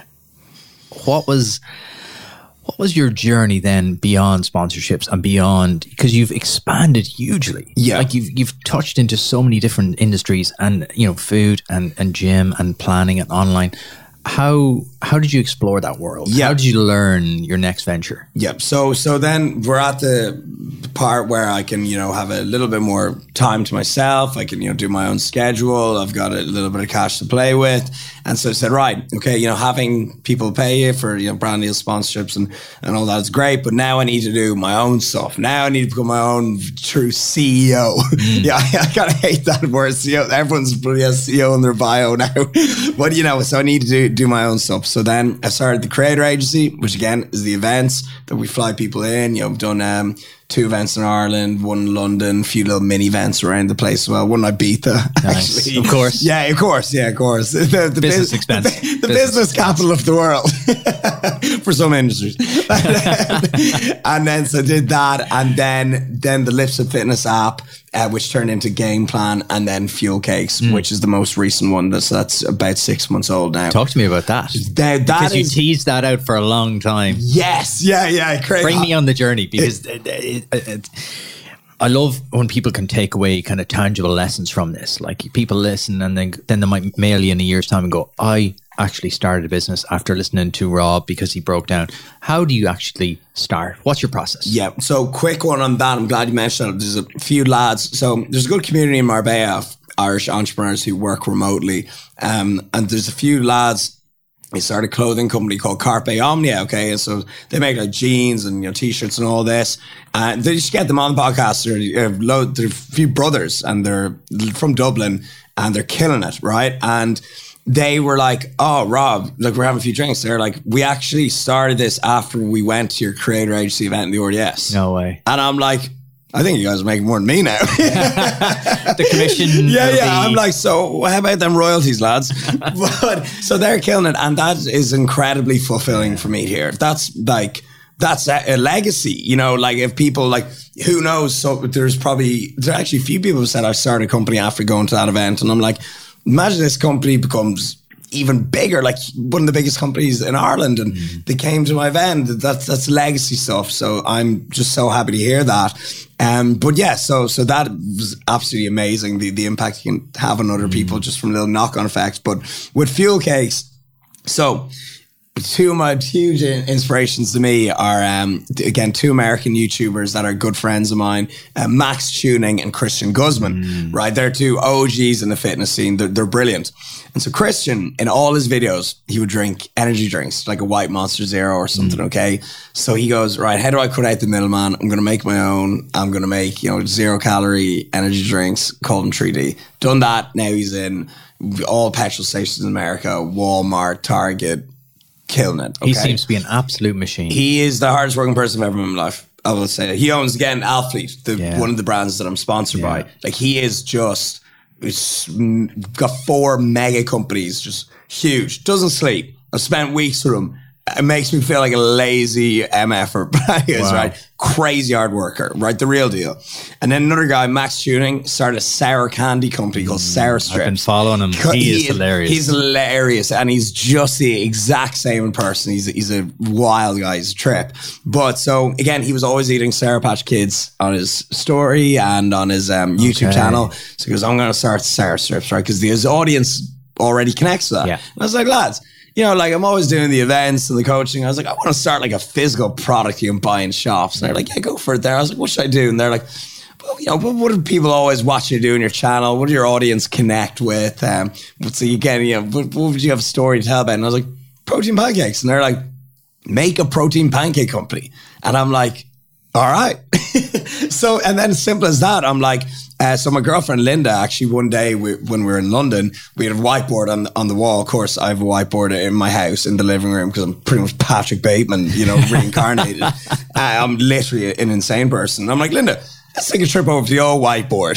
What was what was your journey then beyond sponsorships and beyond, because you've expanded hugely. Yeah. Like you've you've touched into so many different industries and, you know, food and, and gym and planning and online. How how did you explore that world? Yeah. How did you learn your next venture? Yep. So so then we're at the part where I can, you know, have a little bit more time to myself. I can, you know, do my own schedule. I've got a little bit of cash to play with. And so I said, right, okay, you know, having people pay you for, you know, brand deal sponsorships and, and all that is great. But now I need to do my own stuff. Now I need to become my own true C E O. Mm. Yeah, I, I kind of hate that word, C E O. Everyone's probably a C E O in their bio now. But, you know, so I need to do, do my own stuff. So then I started the Creator Agency, which again is the events that we fly people in. You know, I've done um, two events in Ireland, one in London, a few little mini events around the place as well. One in Ibiza, nice. Actually. Of course. Yeah, of course. Yeah, of course. The, the business biz, expense. The, the business, business capital of the world for some industries. And then so did that. And then, then the Lips of Fitness app, uh, which turned into Game Plan, and then Fuel Cakes, mm. which is the most recent one. That's, that's about six months old now. Talk to me about that. That, that because is, you teased that out for a long time. Yes. Yeah, yeah. Craig. Bring me on the journey, because it, it, it, it, I love when people can take away kind of tangible lessons from this. Like people listen and then then they might mail you in a year's time and go, I actually started a business after listening to Rob because he broke down. How do you actually start? What's your process? Yeah, so quick one on that. I'm glad you mentioned it. There's a few lads. So there's a good community in Marbella of Irish entrepreneurs who work remotely. Um, and there's a few lads. They started a clothing company called Carpe Omnia, okay? And so they make like jeans and, you know, t-shirts and all this. And they just get them on the podcast. They're, uh, load, they're a few brothers and they're from Dublin and they're killing it, right? And they were like, oh, Rob, look, we're having a few drinks. They're like, we actually started this after we went to your creator agency event in the R D S. No way. And I'm like, I think you guys are making more than me now. The commission. Yeah, yeah. Be... I'm like, so how about them royalties, lads? But so they're killing it. And that is incredibly fulfilling for me here. That's like, that's a, a legacy, you know, like if people like, who knows? So there's probably, there's actually a few people who said I started a company after going to that event. And I'm like, imagine this company becomes even bigger, like one of the biggest companies in Ireland, and mm. they came to my event. That's that's legacy stuff. So I'm just so happy to hear that. Um, but yeah, so so that was absolutely amazing. The the impact you can have on other mm. people just from little knock on effects. But with Fuel Cakes, so two of my huge inspirations to me are, um, again, two American YouTubers that are good friends of mine, uh, Max Tuning and Christian Guzman, mm. right? They're two O Gs in the fitness scene. They're, they're brilliant. And so Christian, in all his videos, he would drink energy drinks, like a White Monster Zero or something, mm. okay? So he goes, right, how do I cut out the middleman? I'm going to make my own. I'm going to make, you know, zero calorie energy drinks, call them three D. Done that. Now he's in all petrol stations in America, Walmart, Target, killing it. Okay? He seems to be an absolute machine. He is the hardest working person I've ever met in my life. I will say that. He owns, again, Alfleet, the, yeah. one of the brands that I'm sponsored yeah. by. Like, he is just, it's got four mega companies, just huge. Doesn't sleep. I've spent weeks with him. It makes me feel like a lazy M F-er, but he is, wow. right? Crazy hard worker, right? The real deal. And then another guy, Max Tuning, started a sour candy company called Sour Strips. I've been following him. He, he is hilarious. He's hilarious, and he's just the exact same in person. He's, he's a wild guy. He's a trip. But so, again, he was always eating Sour Patch Kids on his story and on his um, YouTube okay. channel. So he goes, I'm going to start Sour Strips, right? Because his audience already connects to that. Yeah. And I was like, lads, you know, like I'm always doing the events and the coaching. I was like, I want to start like a physical product you can buy in shops. And they're like, yeah, go for it there. I was like, what should I do? And they're like, well, you know, what do people always watch you do in your channel? What do your audience connect with? Um, so you get, you know, what, what would you have a story to tell about? And I was like, protein pancakes. And they're like, make a protein pancake company. And I'm like, all right. So, and then simple as that, I'm like, uh, so my girlfriend Linda, actually one day we, when we were in London, we had a whiteboard on, on the wall. Of course, I have a whiteboard in my house in the living room because I'm pretty much Patrick Bateman, you know, reincarnated. uh, I'm literally an insane person. I'm like, Linda, let's take a trip over to the old whiteboard.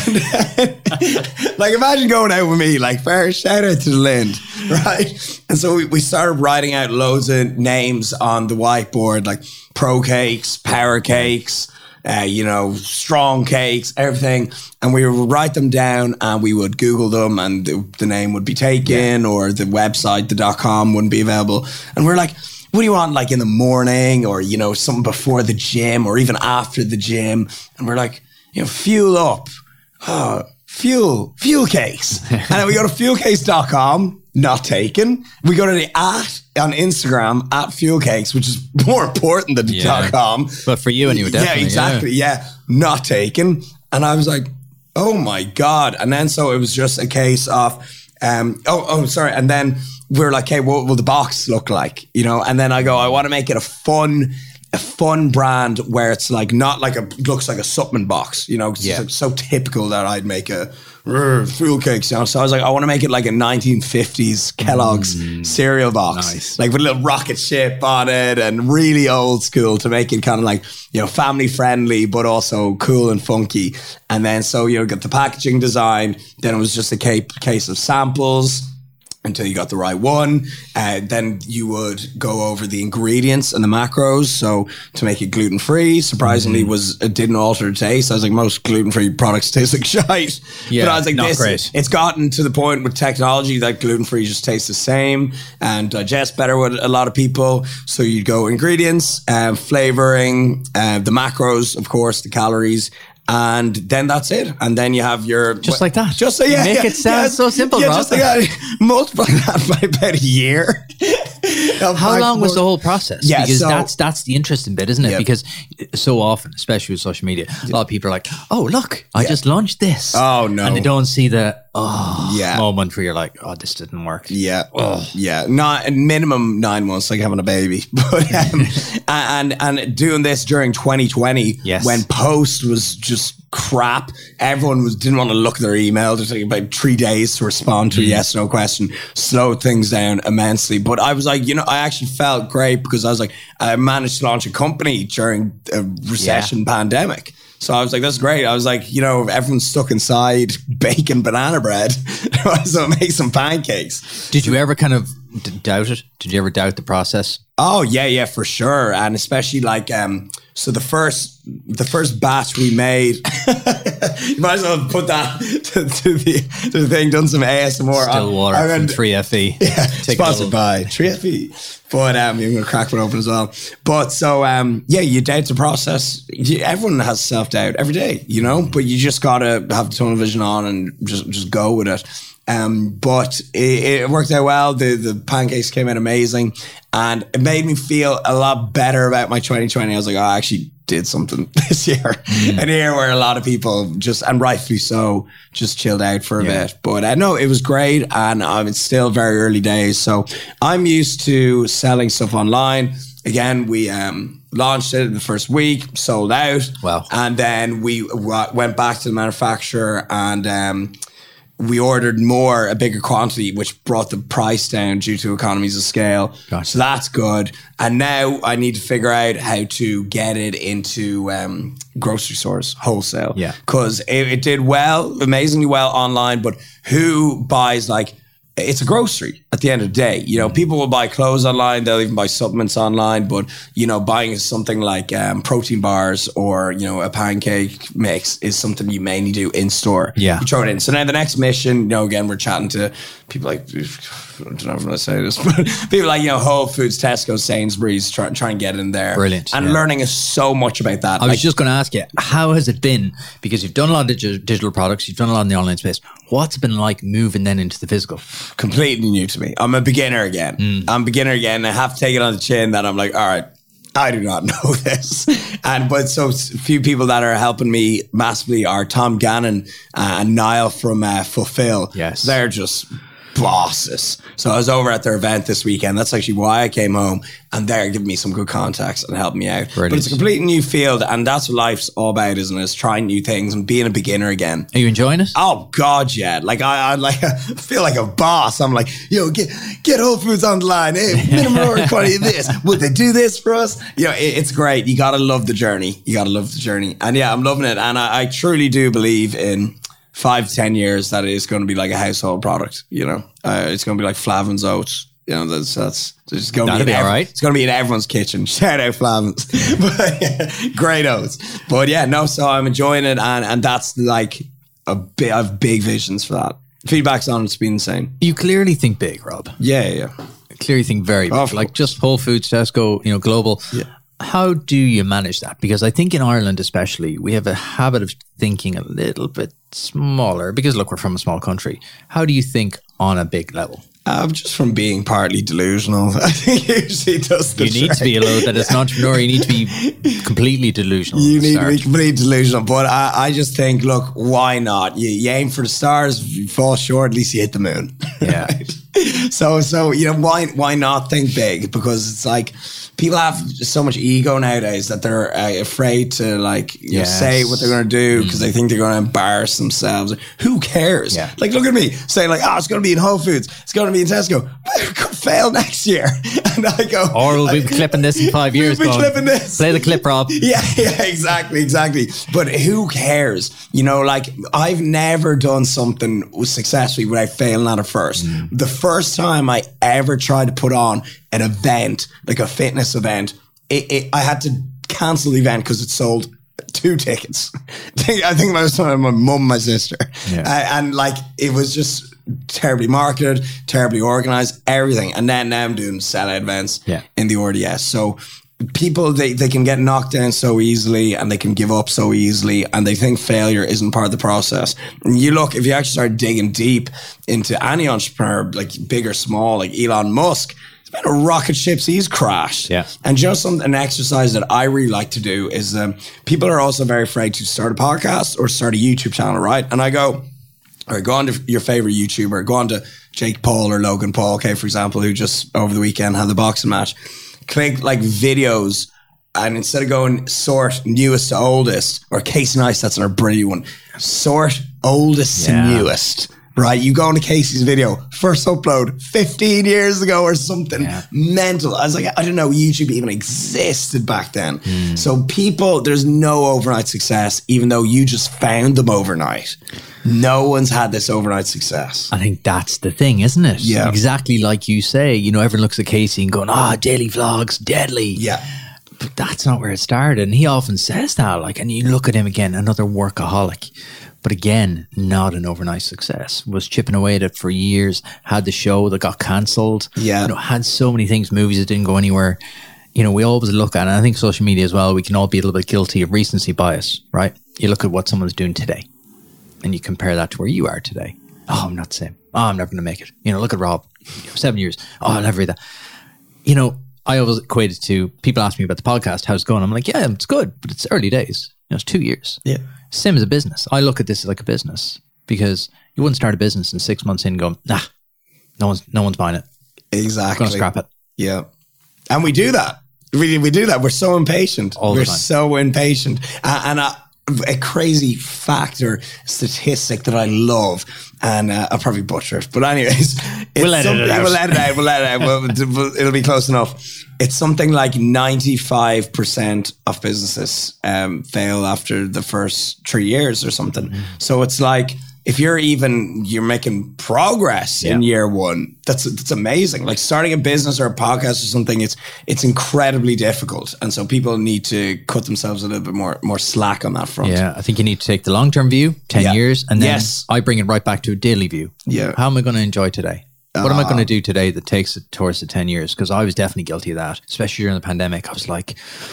Like, imagine going out with me, like, first shout out to the Lind, right? And so we, we started writing out loads of names on the whiteboard, like Pro Cakes, Power Cakes, uh, you know, Strong Cakes, everything. And we would write them down and we would Google them and the, the name would be taken yeah. or the website, the .com wouldn't be available. And we're like, what do you want, like in the morning or, you know, something before the gym or even after the gym? And we're like, you know, fuel up. Oh, fuel, fuel cakes. And then we go to fuel cakes dot com, not taken. We go to the at on Instagram, at fuel cakes, which is more important than the yeah. .com. But for you anyway, definitely. Yeah, exactly. Yeah. yeah, not taken. And I was like, oh my God. And then so it was just a case of, um, oh, oh, sorry. And then we were like, okay, what will the box look like? You know, and then I go, I want to make it a fun, a fun brand where it's like not like a looks like a supplement box. You know, it's yeah. so, so typical that I'd make a uh, Fuel Cakes. You know, so I was like, I want to make it like a nineteen fifties Kellogg's mm, cereal box, nice. Like with a little rocket ship on it, and really old school to make it kind of like, you know, family friendly but also cool and funky. And then so you know, get the packaging design. Then it was just a case of samples until you got the right one. Uh, then you would go over the ingredients and the macros. So to make it gluten-free, surprisingly, mm-hmm. was it didn't alter the taste. I was like, most gluten-free products taste like shite. Yeah, but I was like, not this, great. It's gotten to the point with technology that gluten-free just tastes the same and digests better with a lot of people. So you'd go ingredients, uh, flavoring, uh, the macros, of course, the calories, And then that's it. And then you have your... Just like that. Just so, yeah. Make yeah, it sound yeah, so simple, yeah, Rob. Just like that. Multiply that by about a year. How long was the whole process? Yeah, because so, that's that's the interesting bit, isn't it? Yeah. Because so often, especially with social media, a lot of people are like, "Oh, look, I yeah. just launched this." Oh no, and they don't see the oh yeah. moment where you're like, "Oh, this didn't work." Yeah, oh. yeah, not minimum nine months, like having a baby. But um, and and doing this during twenty twenty, yes. when post was just crap. Everyone was didn't want to look at their email. It took about three days to respond to a yes no question. Slowed things down immensely. But I was like, you know, I actually felt great because I was like, I managed to launch a company during a recession yeah. pandemic. So I was like, that's great. I was like, you know, everyone's stuck inside baking banana bread. So make some pancakes. Did you ever kind of d- doubt it? Did you ever doubt the process? Oh yeah, yeah, for sure. And especially like, um, so the first, the first batch we made, you might as well put that to, to, the, to the thing, done some A S M R. Still water I, I from three F E. Yeah, sponsored by three F E. But um, I'm going to crack one open as well. But so, um, yeah, you doubt the process. You, everyone has self-doubt every day, you know, but you just got to have the tunnel vision on and just, just go with it. Um, but it, it worked out well. The the pancakes came out amazing, and it made me feel a lot better about my twenty twenty. I was like, oh, I actually did something this year. Mm. And here where a lot of people just, and rightfully so, just chilled out for a yeah. bit. But I uh, know it was great, and um, it's still very early days. So I'm used to selling stuff online. Again, we um, launched it in the first week, sold out. Wow. And then we w- went back to the manufacturer and um, we ordered more, a bigger quantity, which brought the price down due to economies of scale. Gotcha. So that's good. And now I need to figure out how to get it into um, grocery stores, wholesale. Yeah. Because it, it did well, amazingly well online, but who buys like, it's a grocery at the end of the day. You know, people will buy clothes online. They'll even buy supplements online. But, you know, buying something like um, protein bars or, you know, a pancake mix is something you mainly do in store. Yeah. You throw it in. So now the next mission, you know, again, we're chatting to people like, I don't know if I'm going to say this, but people like, you know, Whole Foods, Tesco, Sainsbury's, try, try and get in there. Brilliant. And yeah. learning is so much about that. I like, was just going to ask you, how has it been? Because you've done a lot of dig- digital products, you've done a lot in the online space. What's it been like moving then into the physical? Completely new to me. I'm a beginner again. Mm. I'm a beginner again. I have to take it on the chin that I'm like, all right, I do not know this. And but so a few people that are helping me massively are Tom Gannon uh, and Niall from uh, Fulfill. Yes. They're just bosses. So I was over at their event this weekend. That's actually why I came home, and they're giving me some good contacts and helping me out. Brilliant. But it's a completely new field, and that's what life's all about, isn't it? It's trying new things and being a beginner again. Are you enjoying it? Oh God, yeah. Like I, I like I feel like a boss. I'm like, yo, get get Whole Foods on the line. Hey, minimum order quantity of this. Would they do this for us? You know, it, it's great. You gotta love the journey. You gotta love the journey. And yeah, I'm loving it. And I, I truly do believe in five to ten years that it is going to be like a household product. You know, uh, it's going to be like Flavin's Oats. You know, that's that's it's going to be, be all every, right. It's going to be in everyone's kitchen. Shout out Flavin's, but yeah, great oats. But yeah, no. So I'm enjoying it, and and that's like a bit. I have big visions for that. Feedback's on it's been insane. You clearly think big, Rob. Yeah, yeah. yeah. Clearly think very big. Oh, like just Whole Foods, Tesco, you know, global. Yeah. How do you manage that? Because I think in Ireland especially, we have a habit of thinking a little bit smaller because, look, we're from a small country. How do you think on a big level? Uh, just from being partly delusional. I think it usually does the You need trick. to be a little bit, as an entrepreneur, you need to be completely delusional. You need to be completely delusional. But I, I just think, look, why not? You, you aim for the stars, if you fall short, at least you hit the moon. Yeah. Right? So, so you know, why why not think big? Because it's like people have so much ego nowadays that they're uh, afraid to like you yes. know, say what they're going to do because mm. they think they're going to embarrass themselves. Who cares? Yeah. Like, look at me saying like, oh, it's going to be in Whole Foods, it's going to be in Tesco. It could fail next year, and I go, or we'll be I, clipping this in five years. We'll be going, clipping this. Play the clip, Rob. Yeah, yeah, exactly, exactly. But who cares? You know, like I've never done something successfully without failing at it first. Mm. The first time I ever tried to put on an event, like a fitness event, it, it, I had to cancel the event because it sold two tickets. I think I was talking to my mum, my sister, yeah. uh, and like it was just terribly marketed, terribly organized, everything. And then now I'm doing sellout events yeah. in the R D S. So people, they, they can get knocked down so easily and they can give up so easily, and they think failure isn't part of the process. And you look, if you actually start digging deep into any entrepreneur, like big or small, like Elon Musk, it's been a rocket ships he's crashed. Yeah. And just some, an exercise that I really like to do is um, people are also very afraid to start a podcast or start a YouTube channel, right? And I go, all right, go on to your favorite YouTuber, go on to Jake Paul or Logan Paul, okay, for example, who just over the weekend had the boxing match. Click like videos, and instead of going sort newest to oldest, or Casey Neistat, our brilliant one, sort oldest yeah. to newest, right? You go into Casey's video, first upload fifteen years ago or something yeah. mental. I was like, I didn't know YouTube even existed back then. Mm. So people, there's no overnight success, even though you just found them overnight. No one's had this overnight success. I think that's the thing, isn't it? Yeah. Exactly like you say. You know, everyone looks at Casey and going, ah, oh, daily vlogs, deadly. Yeah. But that's not where it started. And he often says that, like, and you look at him again, another workaholic. But again, not an overnight success. Was chipping away at it for years, had the show that got cancelled. Yeah. You know, had so many things, movies that didn't go anywhere. You know, we always look at, and I think social media as well, we can all be a little bit guilty of recency bias, right? You look at what someone's doing today and you compare that to where you are today. Oh, I'm not the same. Oh, I'm never going to make it. You know, look at Rob, you know, seven years. Oh, I'll never read that. You know, I always equate it to, people ask me about the podcast, how's it going? I'm like, yeah, it's good, but it's early days. You know, it's two years. Yeah. Same as a business. I look at this like a business, because you wouldn't start a business in six months in going, nah, no one's, no one's buying it. Exactly. Going to scrap it. Yeah. And we do that. We, we do that. We're so impatient. All the We're time. so impatient. Uh, and uh, a crazy factor, statistic that I love, and uh, I'll probably butcher it, but anyways, it's We'll edit it out. We'll edit it out. We'll edit it out. We'll, we'll, it'll be close enough. It's something like ninety-five percent of businesses um, fail after the first three years or something. Mm-hmm. So it's like, if you're even, you're making progress yeah. in year one, that's that's amazing. Like starting a business or a podcast or something, it's it's incredibly difficult. And so people need to cut themselves a little bit more more slack on that front. Yeah, I think you need to take the long-term view, ten Yeah. years, and then Yes. I bring it right back to a daily view. Yeah. How am I going to enjoy today? What am I going to do today that takes it towards the ten years? Because I was definitely guilty of that, especially during the pandemic. I was like,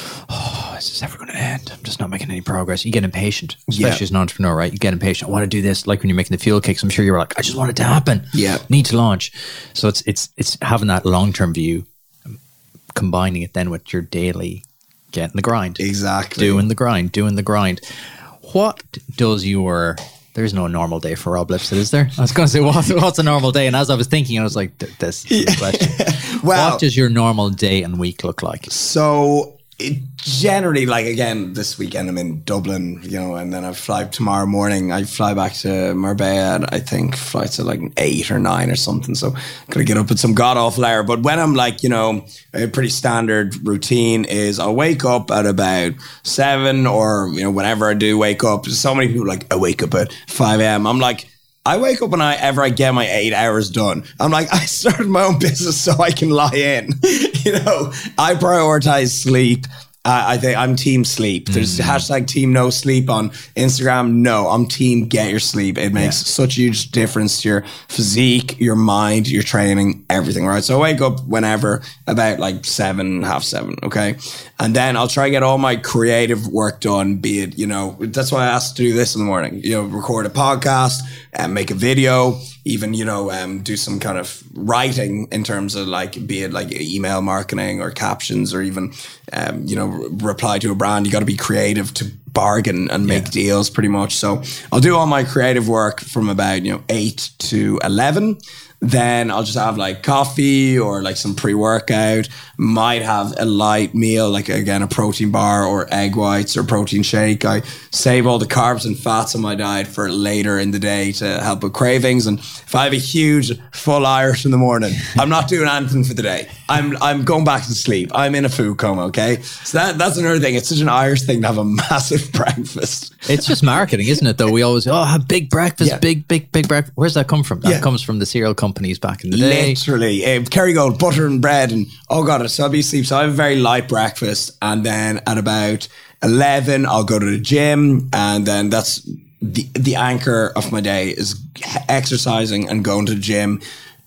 oh, is this ever going to end? I'm just not making any progress. You get impatient, especially Yeah. as an entrepreneur, right? You get impatient. I want to do this. Like when you're making the fuel cakes, I'm sure you're like, I just want it to happen. Yeah. Need to launch. So it's it's it's having that long-term view, combining it then with your daily, getting the grind. Exactly. Doing the grind, doing the grind. What does your... There's no normal day for Rob Lipset, is there? I was going to say, what, what's a normal day? And as I was thinking, I was like, this is the question. Well, what does your normal day and week look like? So it generally, like again, this weekend I'm in Dublin, you know, and then I fly tomorrow morning. I fly back to Marbella, and I think flights at like eight or nine or something. So I'm gonna get up at some god awful hour. But when I'm like, you know, a pretty standard routine is I'll wake up at about seven, or you know, whenever I do wake up. So many people are like, I wake up at five a.m. I'm like, I wake up whenever I get my eight hours done. I'm like, I started my own business so I can lie in. You know, I prioritize sleep. Uh, I think I'm team sleep. There's mm. hashtag team no sleep on Instagram. No, I'm team get your sleep. It makes yeah. such a huge difference to your physique, your mind, your training, everything, right? So I wake up whenever, about like seven, half seven, okay? And then I'll try to get all my creative work done, be it, you know, that's why I asked to do this in the morning, you know, record a podcast and make a video, even, you know, um, do some kind of writing in terms of like, be it like email marketing or captions, or even, um, you know, re- reply to a brand. You got to be creative to bargain and make yeah. deals pretty much. So I'll do all my creative work from about, you know, eight to eleven. Then I'll just have like coffee or like some pre-workout, might have a light meal, like again, a protein bar or egg whites or protein shake. I save all the carbs and fats on my diet for later in the day to help with cravings. And if I have a huge full Irish in the morning, I'm not doing anything for the day. I'm I'm going back to sleep. I'm in a food coma, okay? So that that's another thing. It's such an Irish thing to have a massive breakfast. It's just marketing, isn't it, though? We always, oh, have big breakfast, yeah. big, big, big breakfast. Where's that come from? That yeah. comes from the cereal companies back in the day. Literally. Uh, Kerrygold, butter and bread, and oh God, so I'll be asleep. So I have a very light breakfast, and then at about eleven, I'll go to the gym, and then that's the the anchor of my day is exercising and going to the gym.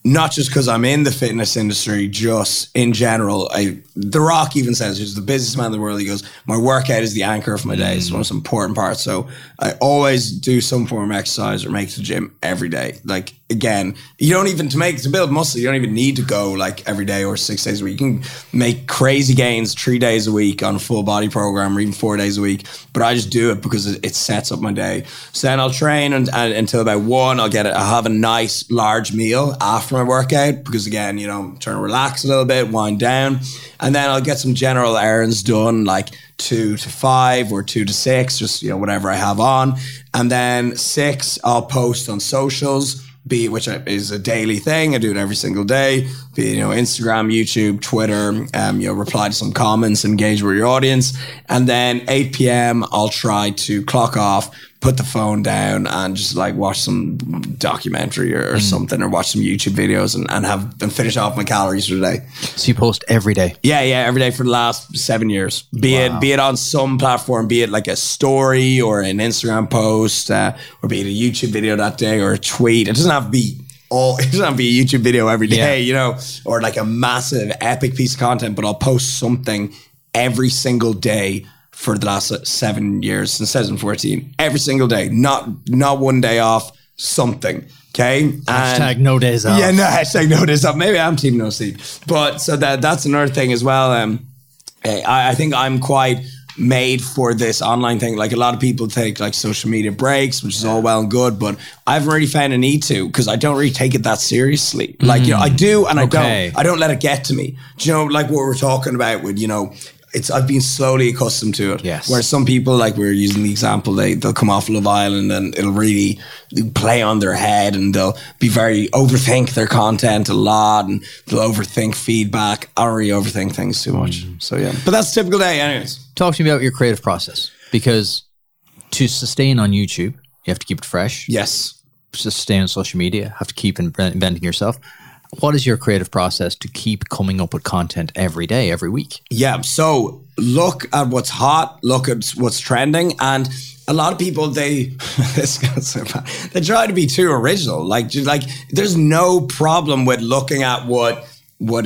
not just because I'm in the fitness industry, just in general. I, The Rock even says, he's the busiest man in the world. He goes, my workout is the anchor of my day. It's the most important part. So I always do some form of exercise or make the gym every day. Like, again, you don't even, to make, to build muscle, you don't even need to go like every day or six days a week. You can make crazy gains three days a week on a full body program or even four days a week. But I just do it because it, it sets up my day. So then I'll train and, and, until about one. I'll get it. I'll have a nice large meal after my workout because, again, you know, I'm trying to relax a little bit, wind down. And then I'll get some general errands done, like two to five or two to six, just, you know, whatever I have on. And then six, I'll post on socials, be it, which is a daily thing. I do it every single day. Be it, you know, Instagram, YouTube, Twitter, um, you know, reply to some comments, engage with your audience. And then eight p.m., I'll try to clock off, put the phone down and just like watch some documentary or, or mm. something, or watch some YouTube videos and, and have and finish off my calories for the day. So you post every day? Yeah, yeah, every day for the last seven years. Be wow. it be it on some platform, be it like a story or an Instagram post, uh, or be it a YouTube video that day or a tweet. It doesn't have to be all. It doesn't have to be a YouTube video every day, yeah. you know, or like a massive epic piece of content. But I'll post something every single day for the last seven years, since two thousand fourteen, every single day, not not one day off, something, okay? Hashtag and, no days off. Yeah, no, hashtag no days off. Maybe I'm team no sleep. But so that that's another thing as well. Um, I, I think I'm quite made for this online thing. Like a lot of people take like social media breaks, which is all well and good, but I haven't really found a need to because I don't really take it that seriously. Like, you know, I do and I okay. don't. I don't let it get to me. Do you know, like what we're talking about with, you know, It's I've been slowly accustomed to it. Yes. Where some people, like we were using the example, they they'll come off Love Island and it'll really play on their head and they'll be very overthink their content a lot and they'll overthink feedback. I don't really overthink things too much. Mm. So yeah, but that's a typical day, anyways. Talk to me about your creative process, because to sustain on YouTube, you have to keep it fresh. Yes. To sustain on social media, have to keep inventing yourself. What is your creative process to keep coming up with content every day, every week? Yeah, so look at what's hot, look at what's trending, and a lot of people, they this goes so bad. They try to be too original. Like, just like there's no problem with looking at what what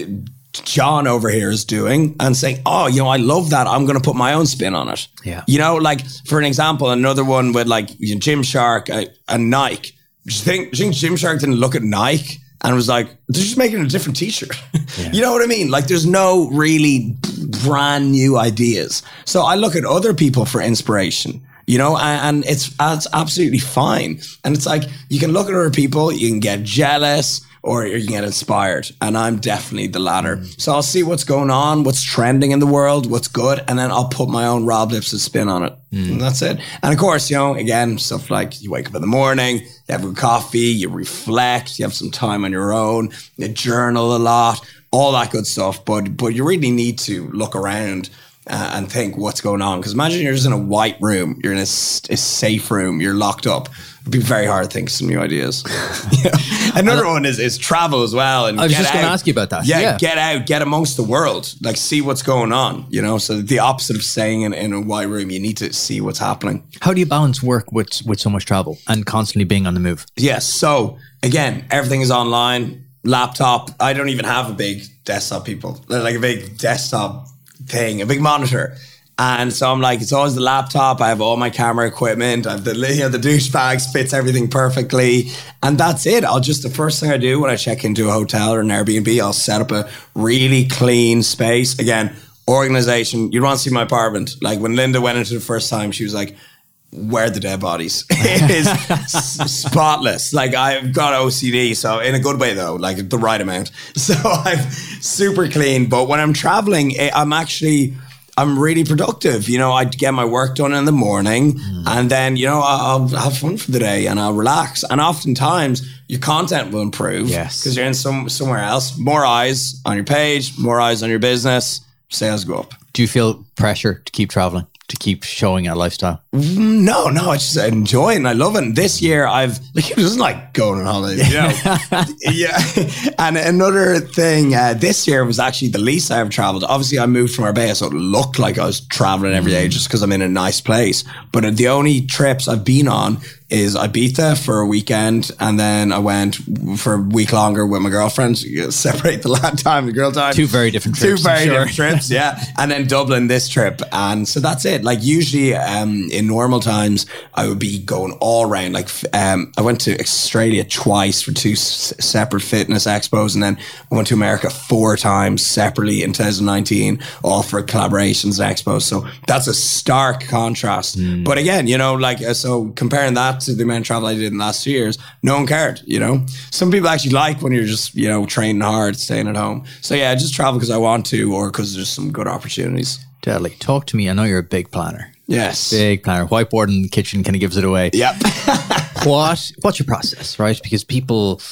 John over here is doing and saying, oh, you know, I love that. I'm going to put my own spin on it. Yeah. You know, like for an example, another one with like you know, Gymshark uh, and Nike. Do you think, do you think Gymshark didn't look at Nike and was like, they're just making a different t-shirt. Yeah. You know what I mean? Like there's no really brand new ideas. So I look at other people for inspiration, you know, and, and it's, it's absolutely fine. And it's like, you can look at other people, you can get jealous or you can get inspired. And I'm definitely the latter. Mm. So I'll see what's going on, what's trending in the world, what's good. And then I'll put my own Rob Lipson spin on it. Mm. And that's it. And of course, you know, again, stuff like you wake up in the morning, you have a coffee, you reflect, you have some time on your own, you journal a lot, all that good stuff. But, but you really need to look around uh, and think what's going on. Because imagine you're just in a white room, you're in a, a safe room, you're locked up. It'd be very hard to think of some new ideas. Yeah. Another one is, is travel as well. And I was just going to ask you about that. Yeah, yeah, get out, get amongst the world, like see what's going on, you know? So the opposite of staying in, in a white room, you need to see what's happening. How do you balance work with, with so much travel and constantly being on the move? Yes. So again, everything is online, laptop. I don't even have a big desktop, people. Like a big desktop thing, a big monitor. And so I'm like, it's always the laptop. I have all my camera equipment. I have the, you know, the douchebags, fits everything perfectly. And that's it. I'll just, the first thing I do when I check into a hotel or an Airbnb, I'll set up a really clean space. Again, organization. You want to see my apartment. Like when Linda went into the first time, she was like, where are the dead bodies? It is s- spotless. Like I've got O C D, so in a good way though, like the right amount. So I'm super clean. But when I'm traveling, I'm actually... I'm really productive. You know, I get my work done in the morning mm. and then, you know, I'll have fun for the day and I'll relax. And oftentimes your content will improve. Yes. Because you're in some somewhere else. More eyes on your page, more eyes on your business, sales go up. Do you feel pressure to keep traveling, to keep showing a lifestyle? No, no, I just enjoy it and I love it. And this year I've, like, it was like going on holidays, you know? Yeah. And another thing, uh, this year was actually the least I ever traveled. Obviously I moved from Marbella, so it looked like I was traveling every day just because I'm in a nice place. But the only trips I've been on is Ibiza for a weekend, and then I went for a week longer with my girlfriend. You separate the lad time, the girl time. Two very different trips. Two very sure. different trips, yeah. And then Dublin this trip, and so that's it. Like usually, um, in normal times, I would be going all around. Like um, I went to Australia twice for two s- separate fitness expos, and then I went to America four times separately in twenty nineteen, all for collaborations and expos. So that's a stark contrast. Mm. But again, you know, like uh, so comparing that to the amount of travel I did in the last two years, no one cared, you know. Some people actually like when you're just, you know, training hard, staying at home. So yeah, I just travel because I want to, or because there's some good opportunities. Deadly. Talk to me. I know you're a big planner. Yes. Big planner. Whiteboard in the kitchen kind of gives it away. Yep. what What's your process, right? Because people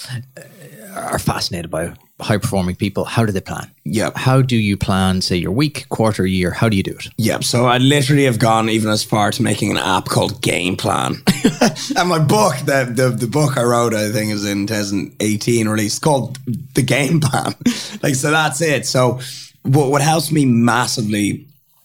are fascinated by high performing people. How do they plan? Yep. How do you plan, say, your week, quarter, year? How do you do it? Yep. So I literally have gone even as far to making an app called Game Plan. And my book, the, the the book I wrote, I think is in twenty eighteen released, called The Game Plan. Like, so that's it. So what, what helps me massively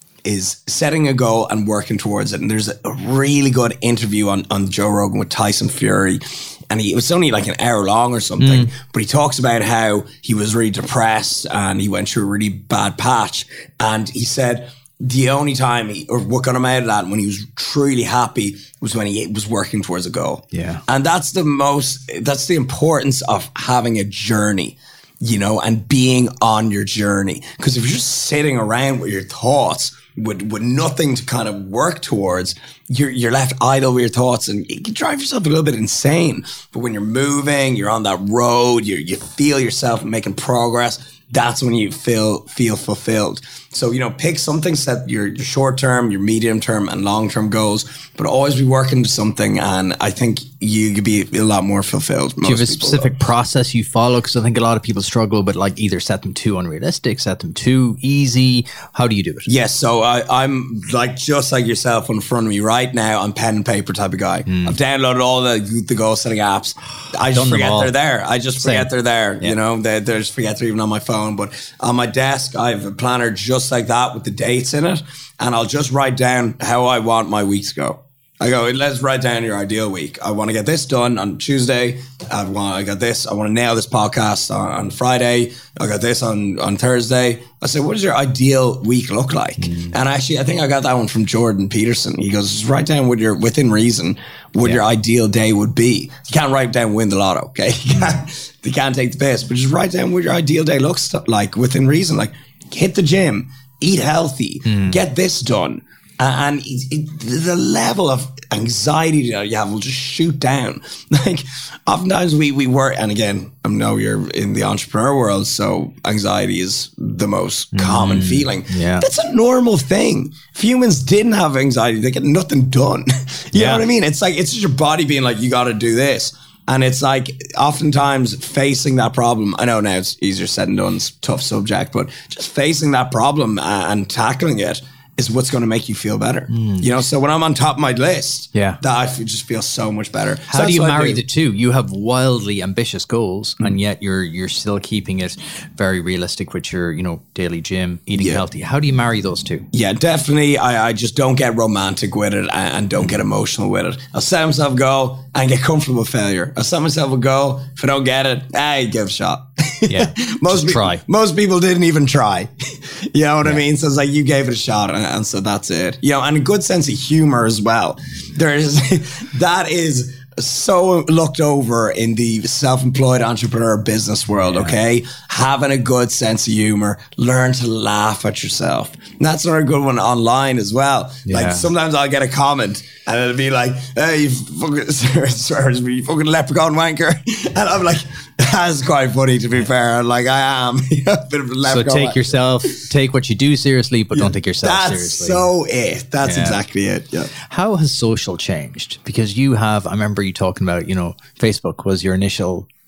is setting a goal and working towards it. And there's a really good interview on, on Joe Rogan with Tyson Fury. And he, it was only like an hour long or something, mm. but he talks about how he was really depressed and he went through a really bad patch. And he said the only time he, or what got him out of that, when he was truly happy, was when he was working towards a goal. Yeah. And that's the most, that's the importance of having a journey, you know, and being on your journey. Because if you're just sitting around with your thoughts, with with nothing to kind of work towards, you're you're left idle with your thoughts, and you can drive yourself a little bit insane. But when you're moving, you're on that road, you you feel yourself making progress. That's when you feel feel fulfilled. So, you know, pick something, set your, your short term, your medium term and long term goals, but always be working to something. And I think you could be a lot more fulfilled. Do you have a specific process you follow? Because I think a lot of people struggle, but like either set them too unrealistic, set them too easy. How do you do it? Yes. So I, I'm like, just like yourself in front of me right now, I'm pen and paper type of guy. Mm. I've downloaded all the, the goal setting apps. I just forget they're there. I just forget Same. they're there. Yeah. You know, they, they just forget they're even on my phone. But on my desk, I have a planner just like that with the dates in it, and I'll just write down how I want my week to go. I go, let's write down your ideal week. I want to get this done on Tuesday. I want, I got this. I want to nail this podcast on, on Friday. I got this on, on Thursday. I said, what does your ideal week look like? Mm. And actually, I think I got that one from Jordan Peterson. He goes, just write down what your, within reason, what yeah. your ideal day would be. You can't write down win the lotto, okay? You can't, you can't take the piss, but just write down what your ideal day looks like within reason. Like, hit the gym, eat healthy, mm. get this done. And it, it, the level of anxiety that you have will just shoot down. Like, oftentimes we, we work, and again, I know you're in the entrepreneur world, so anxiety is the most mm. common feeling. Yeah. That's a normal thing. If humans didn't have anxiety, they get nothing done. You yeah. know what I mean? It's like, it's just your body being like, you got to do this. And it's like, oftentimes facing that problem, I know now it's easier said than done, it's a tough subject, but just facing that problem and tackling it is what's going to make you feel better. Mm. You know, so when I'm on top of my list, yeah, that I f- just feel so much better. How so do you marry do. the two? You have wildly ambitious goals, mm. and yet you're you're still keeping it very realistic with your, you know, daily gym, eating yeah. healthy. How do you marry those two? Yeah, definitely. I, I just don't get romantic with it and, and don't get emotional with it. I'll set myself a goal and get comfortable with failure. I'll set myself a goal. If I don't get it, I give a shot. Yeah, most pe- try. Most people didn't even try. You know what yeah. I mean? So it's like, you gave it a shot, and, and so that's it. You know, and a good sense of humor as well. There is that is so looked over in the self-employed entrepreneur business world. Yeah. Okay, having a good sense of humor, learn to laugh at yourself. And that's another good one online as well. Yeah. Like, sometimes I'll get a comment and it'll be like, "Hey, you fucking, sorry, you fucking leprechaun wanker," and I'm like, that's quite funny, to be fair. Like, I am a bit of a leprechaun. So take wanker. yourself, take what you do seriously, but yeah, don't take yourself that's seriously. That's so it. That's yeah. exactly it. Yeah. How has social changed? Because you have, I remember you talking about, you know, Facebook was your initial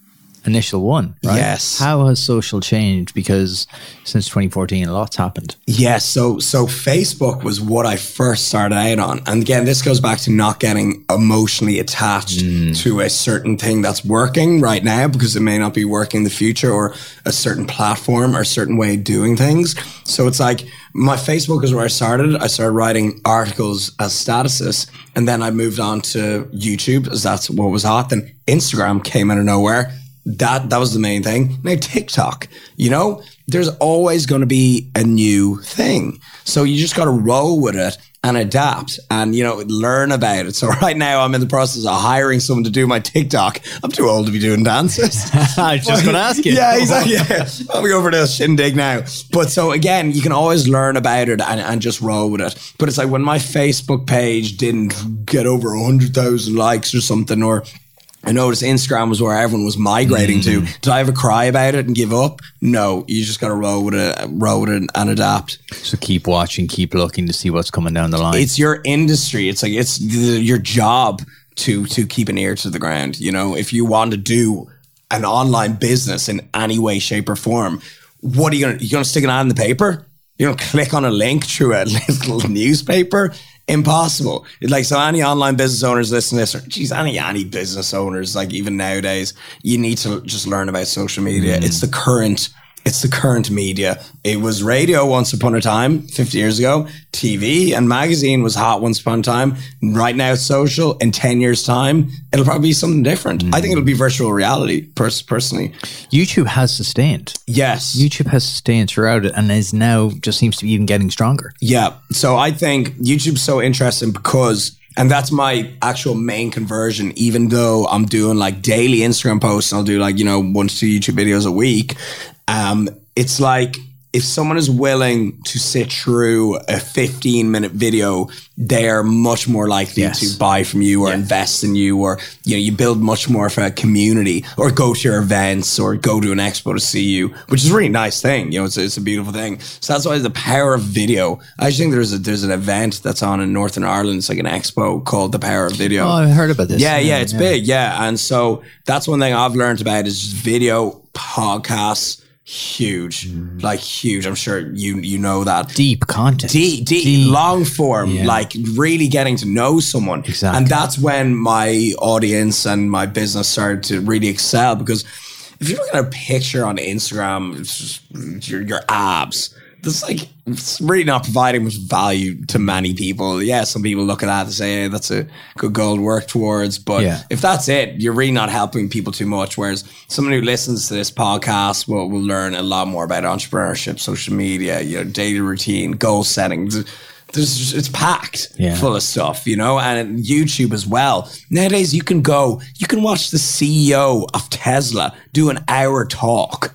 initial one, right? Yes. How has social changed? Because since twenty fourteen, a lot's happened. Yes. So, so Facebook was what I first started out on. And again, this goes back to not getting emotionally attached mm. to a certain thing that's working right now, because it may not be working in the future, or a certain platform or a certain way of doing things. So it's like, my Facebook is where I started. I started writing articles as statuses, and then I moved on to YouTube, as that's what was hot. Then Instagram came out of nowhere. That that was the main thing. Now TikTok, you know, there's always going to be a new thing. So you just got to roll with it and adapt and, you know, learn about it. So right now I'm in the process of hiring someone to do my TikTok. I'm too old to be doing dances. I was just going to ask you. Yeah, exactly. Yeah. I'll be over this shindig now. But so again, you can always learn about it and, and just roll with it. But it's like when my Facebook page didn't get over one hundred thousand likes or something, or I noticed Instagram was where everyone was migrating mm. to. Did I ever cry about it and give up? No, you just got to roll with it, roll with it and adapt. So keep watching, keep looking to see what's coming down the line. It's your industry. It's like, it's the, your job to, to keep an ear to the ground. You know, if you want to do an online business in any way, shape or form, what are you going to, you going to stick an ad in the paper? You're going to click on a link through a little newspaper? Impossible. Like, so any online business owners listening to this, or geez, any, any business owners, like even nowadays, you need to just learn about social media. Mm. It's the current, it's the current media. It was radio once upon a time, fifty years ago. T V and magazine was hot once upon a time. Right now it's social. In ten years time, it'll probably be something different. Mm. I think it'll be virtual reality, pers- personally. YouTube has sustained. Yes. YouTube has sustained throughout it and is now just seems to be even getting stronger. Yeah. So I think YouTube's so interesting because, and that's my actual main conversion, even though I'm doing like daily Instagram posts and I'll do like, you know, one to two YouTube videos a week. Um, it's like, if someone is willing to sit through a fifteen minute video, they're much more likely yes. to buy from you or yeah. invest in you, or, you know, you build much more of a community, or go to your events or go to an expo to see you, which is a really nice thing. You know, it's, it's a beautiful thing. So that's why the power of video. I just think there's a, there's an event that's on in Northern Ireland. It's like an expo called The Power of Video. Oh, I've heard about this. Yeah, yeah, it's yeah. big. Yeah. And so that's one thing I've learned about is just video podcasts. Huge, mm. like huge. I'm sure you you know that. Deep content. Deep, deep, deep. long form, yeah. like really getting to know someone. Exactly. And that's when my audience and my business started to really excel, because if you look at a picture on Instagram, it's just your, your abs, that's like, it's really not providing much value to many people. Yeah, some people look at that and say, hey, that's a good goal to work towards. But yeah. if that's it, you're really not helping people too much. Whereas someone who listens to this podcast will, will learn a lot more about entrepreneurship, social media, you know, daily routine, goal setting. There's just, it's packed yeah. full of stuff, you know, and YouTube as well. Nowadays, you can go, you can watch the C E O of Tesla do an hour talk.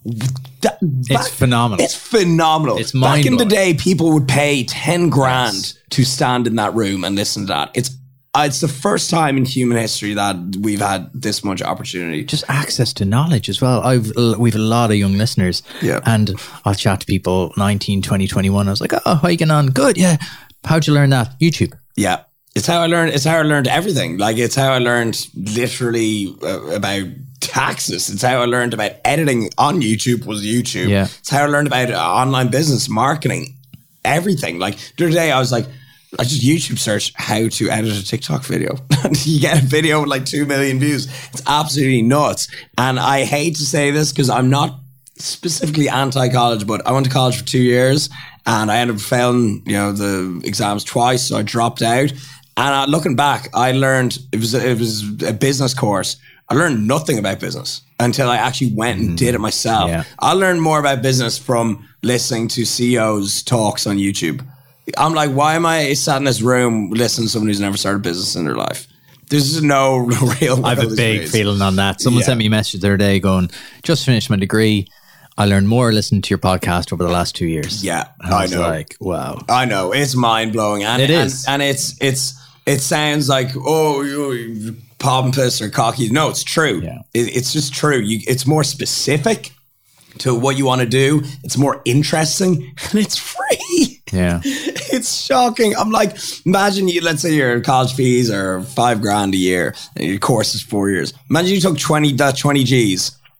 That, it's back, phenomenal. It's phenomenal. It's mind Back in blowing. the day, people would pay ten grand yes. to stand in that room and listen to that. It's uh, it's the first time in human history that we've had this much opportunity. Just access to knowledge as well. I've we've a lot of young listeners, yeah. and I'll chat to people nineteen, twenty, twenty-one. I was like, oh, how you getting on? Good, yeah. How'd you learn that? YouTube. Yeah. It's how I learned. It's how I learned everything. Like, it's how I learned literally uh, about taxes. It's how I learned about editing on YouTube was YouTube. Yeah. It's how I learned about uh, online business, marketing, everything. Like the other day I was like, I just YouTube searched how to edit a TikTok video. You get a video with like two million views. It's absolutely nuts. And I hate to say this because I'm not specifically anti-college, but I went to college for two years and I ended up failing, you know, the exams twice. So I dropped out. And uh, looking back, I learned, it was, it was a business course. I learned nothing about business until I actually went and mm, did it myself. Yeah. I learned more about business from listening to C E Os' talks on YouTube. I'm like, why am I sat in this room listening to someone who's never started a business in their life? There's no real. I have a big feeling on that. Someone yeah. sent me a message the other day going, just finished my degree. I learned more listening to your podcast over the last two years. Yeah, and I, I was know. Like, wow. I know. It's mind blowing. And it is. And, and it's, it's, it sounds like, oh, you're pompous or cocky. No, it's true. Yeah. It, it's just true. You, it's more specific to what you want to do. It's more interesting and it's free. Yeah. It's shocking. I'm like, imagine you, let's say your college fees are five grand a year and your course is four years. Imagine you took twenty, that twenty G's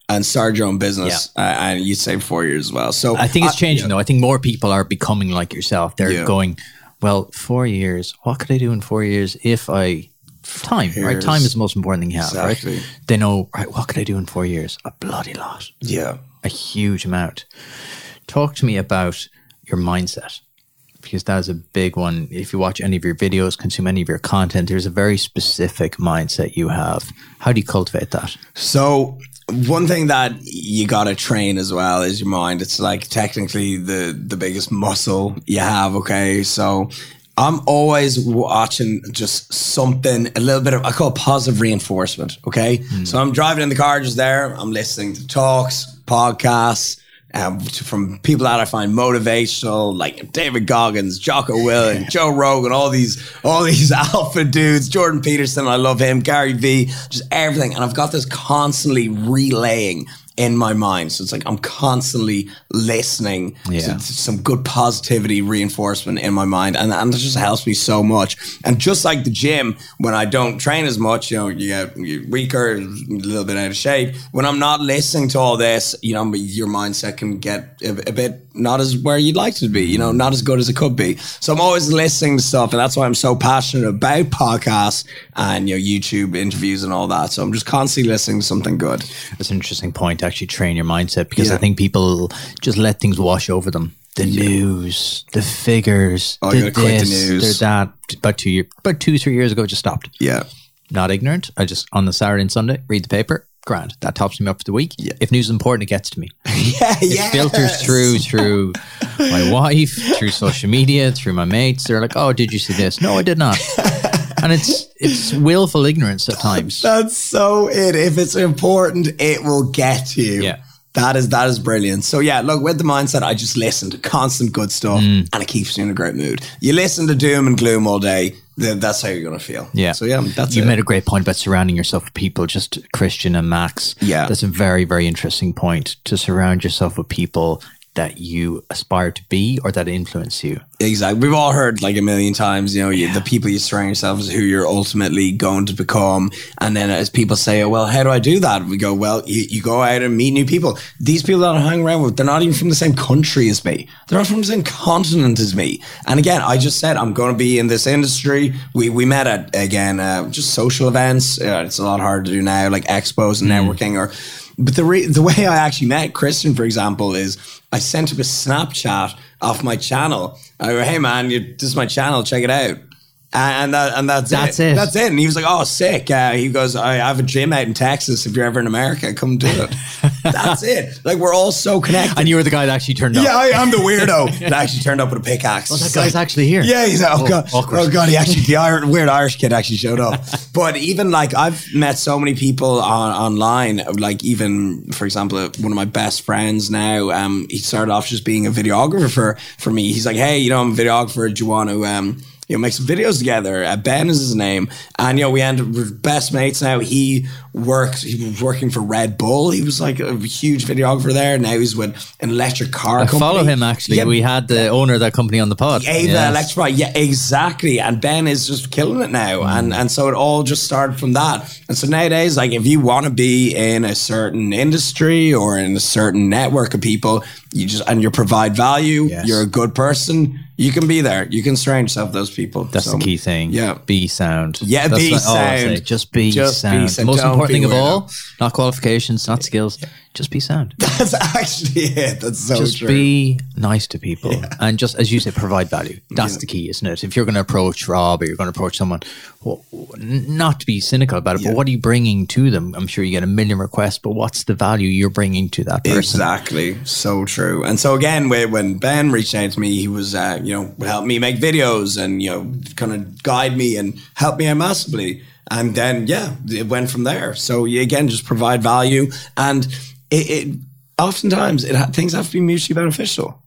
and start your own business. Yeah. Uh, and you'd say four years as well. So I think it's changing yeah. though. I think more people are becoming like yourself. They're yeah. going, well, four years, what could I do in four years if I, time, years. right? Time is the most important thing you have, exactly. right? They know, right, what could I do in four years? A bloody lot. Yeah. A huge amount. Talk to me about your mindset, because that is a big one. If you watch any of your videos, consume any of your content, there's a very specific mindset you have. How do you cultivate that? So one thing that you got to train as well is your mind. It's like technically the, the biggest muscle you have, okay? So I'm always watching just something, a little bit of, I call it positive reinforcement, okay? Mm. So I'm driving in the car just there, I'm listening to talks, podcasts, Um, from people that I find motivational, like David Goggins, Jocko Willink, Joe Rogan, all these, all these alpha dudes, Jordan Peterson, I love him, Gary Vee, just everything. And I've got this constantly relaying in my mind. So it's like I'm constantly listening yeah. to, to some good positivity reinforcement in my mind. And, and it just helps me so much. And just like the gym, when I don't train as much, you know, you get you're weaker, a little bit out of shape. When I'm not listening to all this, you know, your mindset can get a, a bit not as where you'd like to be, you know, not as good as it could be. So I'm always listening to stuff. And that's why I'm so passionate about podcasts and, you know, YouTube interviews and all that. So I'm just constantly listening to something good. That's an interesting point. Actually train your mindset, because yeah. I think people just let things wash over them. The yeah. news, the figures, oh, the this, the news. that. About two years, about two, three years ago, it just stopped. Yeah. Not ignorant. I just, on the Saturday and Sunday, read the paper. Grand. That tops me up for the week. Yeah. If news is important, it gets to me. yeah, It yes. filters through, through my wife, through social media, through my mates. They're like, oh, did you see this? No, I did not. And it's it's willful ignorance at times. That's so it. If it's important, it will get to you. Yeah. That is that is brilliant. So yeah, look, with the mindset, I just listen to constant good stuff mm. and it keeps you in a great mood. You listen to doom and gloom all day, then that's how you're going to feel. Yeah. So yeah, that's You it. made a great point about surrounding yourself with people, just Christian and Max. Yeah. That's a very, very interesting point, to surround yourself with people that you aspire to be or that influence you. Exactly. We've all heard like a million times, you know, you, yeah. the people you surround yourself with, who you're ultimately going to become. And then as people say, oh, well, how do I do that? We go, well, you, you go out and meet new people. These people that I hang around with, they're not even from the same country as me. They're not from the same continent as me. And again, I just said, I'm going to be in this industry. We we met at, again, uh, just social events. Uh, it's a lot harder to do now, like expos and mm. networking. Or, but the re- the way I actually met Christian, for example, is I sent him a Snapchat off my channel. I go, hey man, you, this is my channel, check it out. And that, and that's, that's it. it. That's it. And he was like, oh, sick. Uh, he goes, I have a gym out in Texas. If you're ever in America, come do it. That's it. Like, we're all so connected. And you were the guy that actually turned up. Yeah, I, I'm the weirdo that actually turned up with a pickaxe. Oh, that guy's like, actually here. Yeah, he's like, oh, oh God. Awkward. Oh, God, he actually, the Irish, weird Irish kid actually showed up. But even like, I've met so many people on, online, like even, for example, one of my best friends now, um, he started off just being a videographer for, for me. He's like, hey, you know, I'm a videographer. Do you want to, um, you know, make some videos together? Uh, Ben is his name. And, you know, we ended up with best mates now. He worked, he was working for Red Bull. He was like a huge videographer there. Now he's with an electric car I company. follow him, actually. Yeah. We had the owner of that company on the pod. Ava yes. Electrify. Yeah, exactly. And Ben is just killing it now. Mm. And and so it all just started from that. And so nowadays, like, if you want to be in a certain industry or in a certain network of people, you just, and you provide value, yes. you're a good person, you can be there. You can surround yourself with those people. That's so, the key thing. Yeah. Be sound. Yeah, That's be what sound. I always say. Just be just sound. Be sound. The most Don't important thing of weirdo. all, not qualifications, not skills. Yeah. Just be sound. That's actually it. That's so just true. Just be nice to people. Yeah. And just, as you say, provide value. That's yeah. the key, isn't it? If you're going to approach Rob or you're going to approach someone, well, not to be cynical about it, yeah. but what are you bringing to them? I'm sure you get a million requests, but what's the value you're bringing to that person? Exactly. So true. And so again, when Ben reached out to me, he was, uh, you know, would help me make videos and, you know, kind of guide me and help me out massively. And then, yeah, it went from there. So you, again, just provide value. And it, it oftentimes it ha- things have to be mutually beneficial.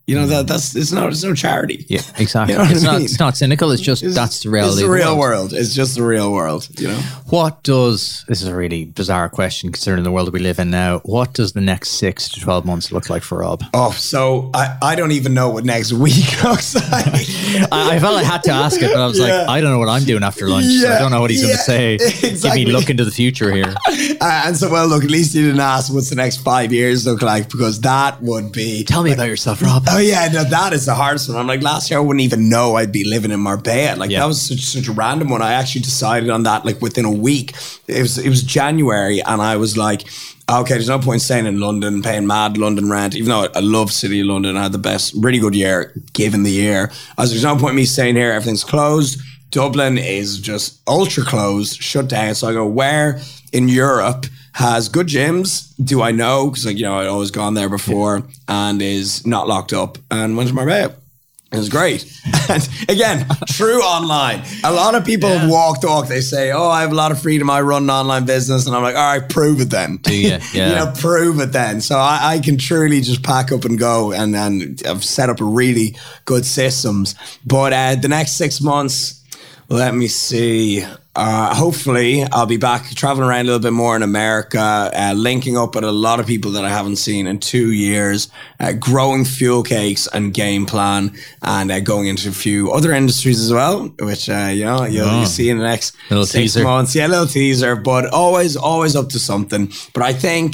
You know, that that's it's not it's no charity. Yeah, exactly. You know it's what I not mean? it's not cynical. It's just It's- that's the reality. It's the of the real world. world. It's just the real world. You know. What does this is a really bizarre question considering the world that we live in now? What does the next six to twelve months look like for Rob? Oh, so I, I don't even know what next week looks like. I, I felt I had to ask it, but I was Yeah. like, I don't know what I'm doing after lunch. So I Yeah, don't know what he's going yeah, to say. exactly. Give me look into the future here. Uh, and so, well, look, at least you didn't ask what's the next five years look like, because that would be. Tell me about yourself, Rob. Oh yeah, no, that is the hardest one. I'm like, last year I wouldn't even know I'd be living in Marbella. Like Yeah. that was such, such a random one. I actually decided on that like within a week. It was it was January, and I was like, okay, there's no point staying in London, paying mad London rent. Even though I love City of London, I had the best, really good year given the year. I was like, there's no point me staying here. Everything's closed. Dublin is just ultra closed, shut down. So I go, where in Europe has good gyms? Do I know? Because like, you know, I'd always gone there before, and is not locked up, and went to Marbella. It was great. And again, true online. A lot of people Yeah. walk the walk. They say, oh, I have a lot of freedom. I run an online business. And I'm like, all right, prove it then. Do you? Yeah. you know, prove it then. So I, I can truly just pack up and go. And then I've set up a really good systems. But uh, the next six months, let me see. Uh, hopefully, I'll be back traveling around a little bit more in America, uh, linking up with a lot of people that I haven't seen in two years, uh, growing Fuel Cakes and Game Plan, and uh, going into a few other industries as well, which, uh, you know, you'll, Oh. you'll see in the next Little six teaser. months. Yeah, a little teaser, but always, always up to something. But I think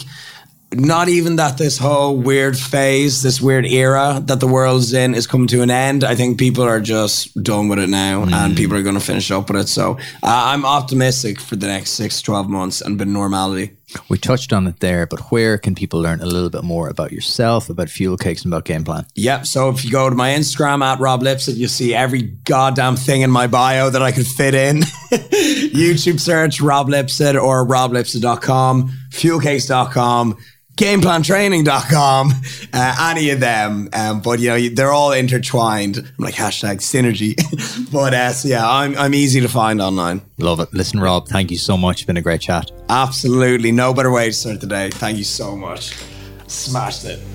not even that this whole weird phase, this weird era that the world's in is coming to an end. I think people are just done with it now, and people are going to finish up with it. So uh, I'm optimistic for the next six to twelve months and bit normality. We touched on it there, but where can people learn a little bit more about yourself, about Fuel Cakes, and about Game Plan? Yep. So if you go to my Instagram at Rob Lipsett, you'll see every goddamn thing in my bio that I could fit in. YouTube search Rob Lipsett or rob lipsett dot com, fuel cakes dot com, game plan training dot com, uh, any of them. Um, but, you know, they're all intertwined. I'm like, hashtag synergy. but, uh, so yeah, I'm, I'm easy to find online. Love it. Listen, Rob, thank you so much. It's been a great chat. Absolutely. No better way to start the day. Thank you so much. Smashed it.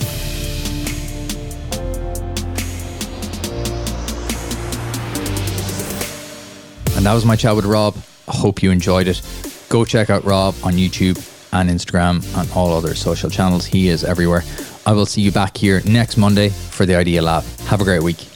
And that was my chat with Rob. I hope you enjoyed it. Go check out Rob on YouTube and Instagram and all other social channels. He is everywhere. I will see you back here next Monday for the Idea Lab. Have a great week.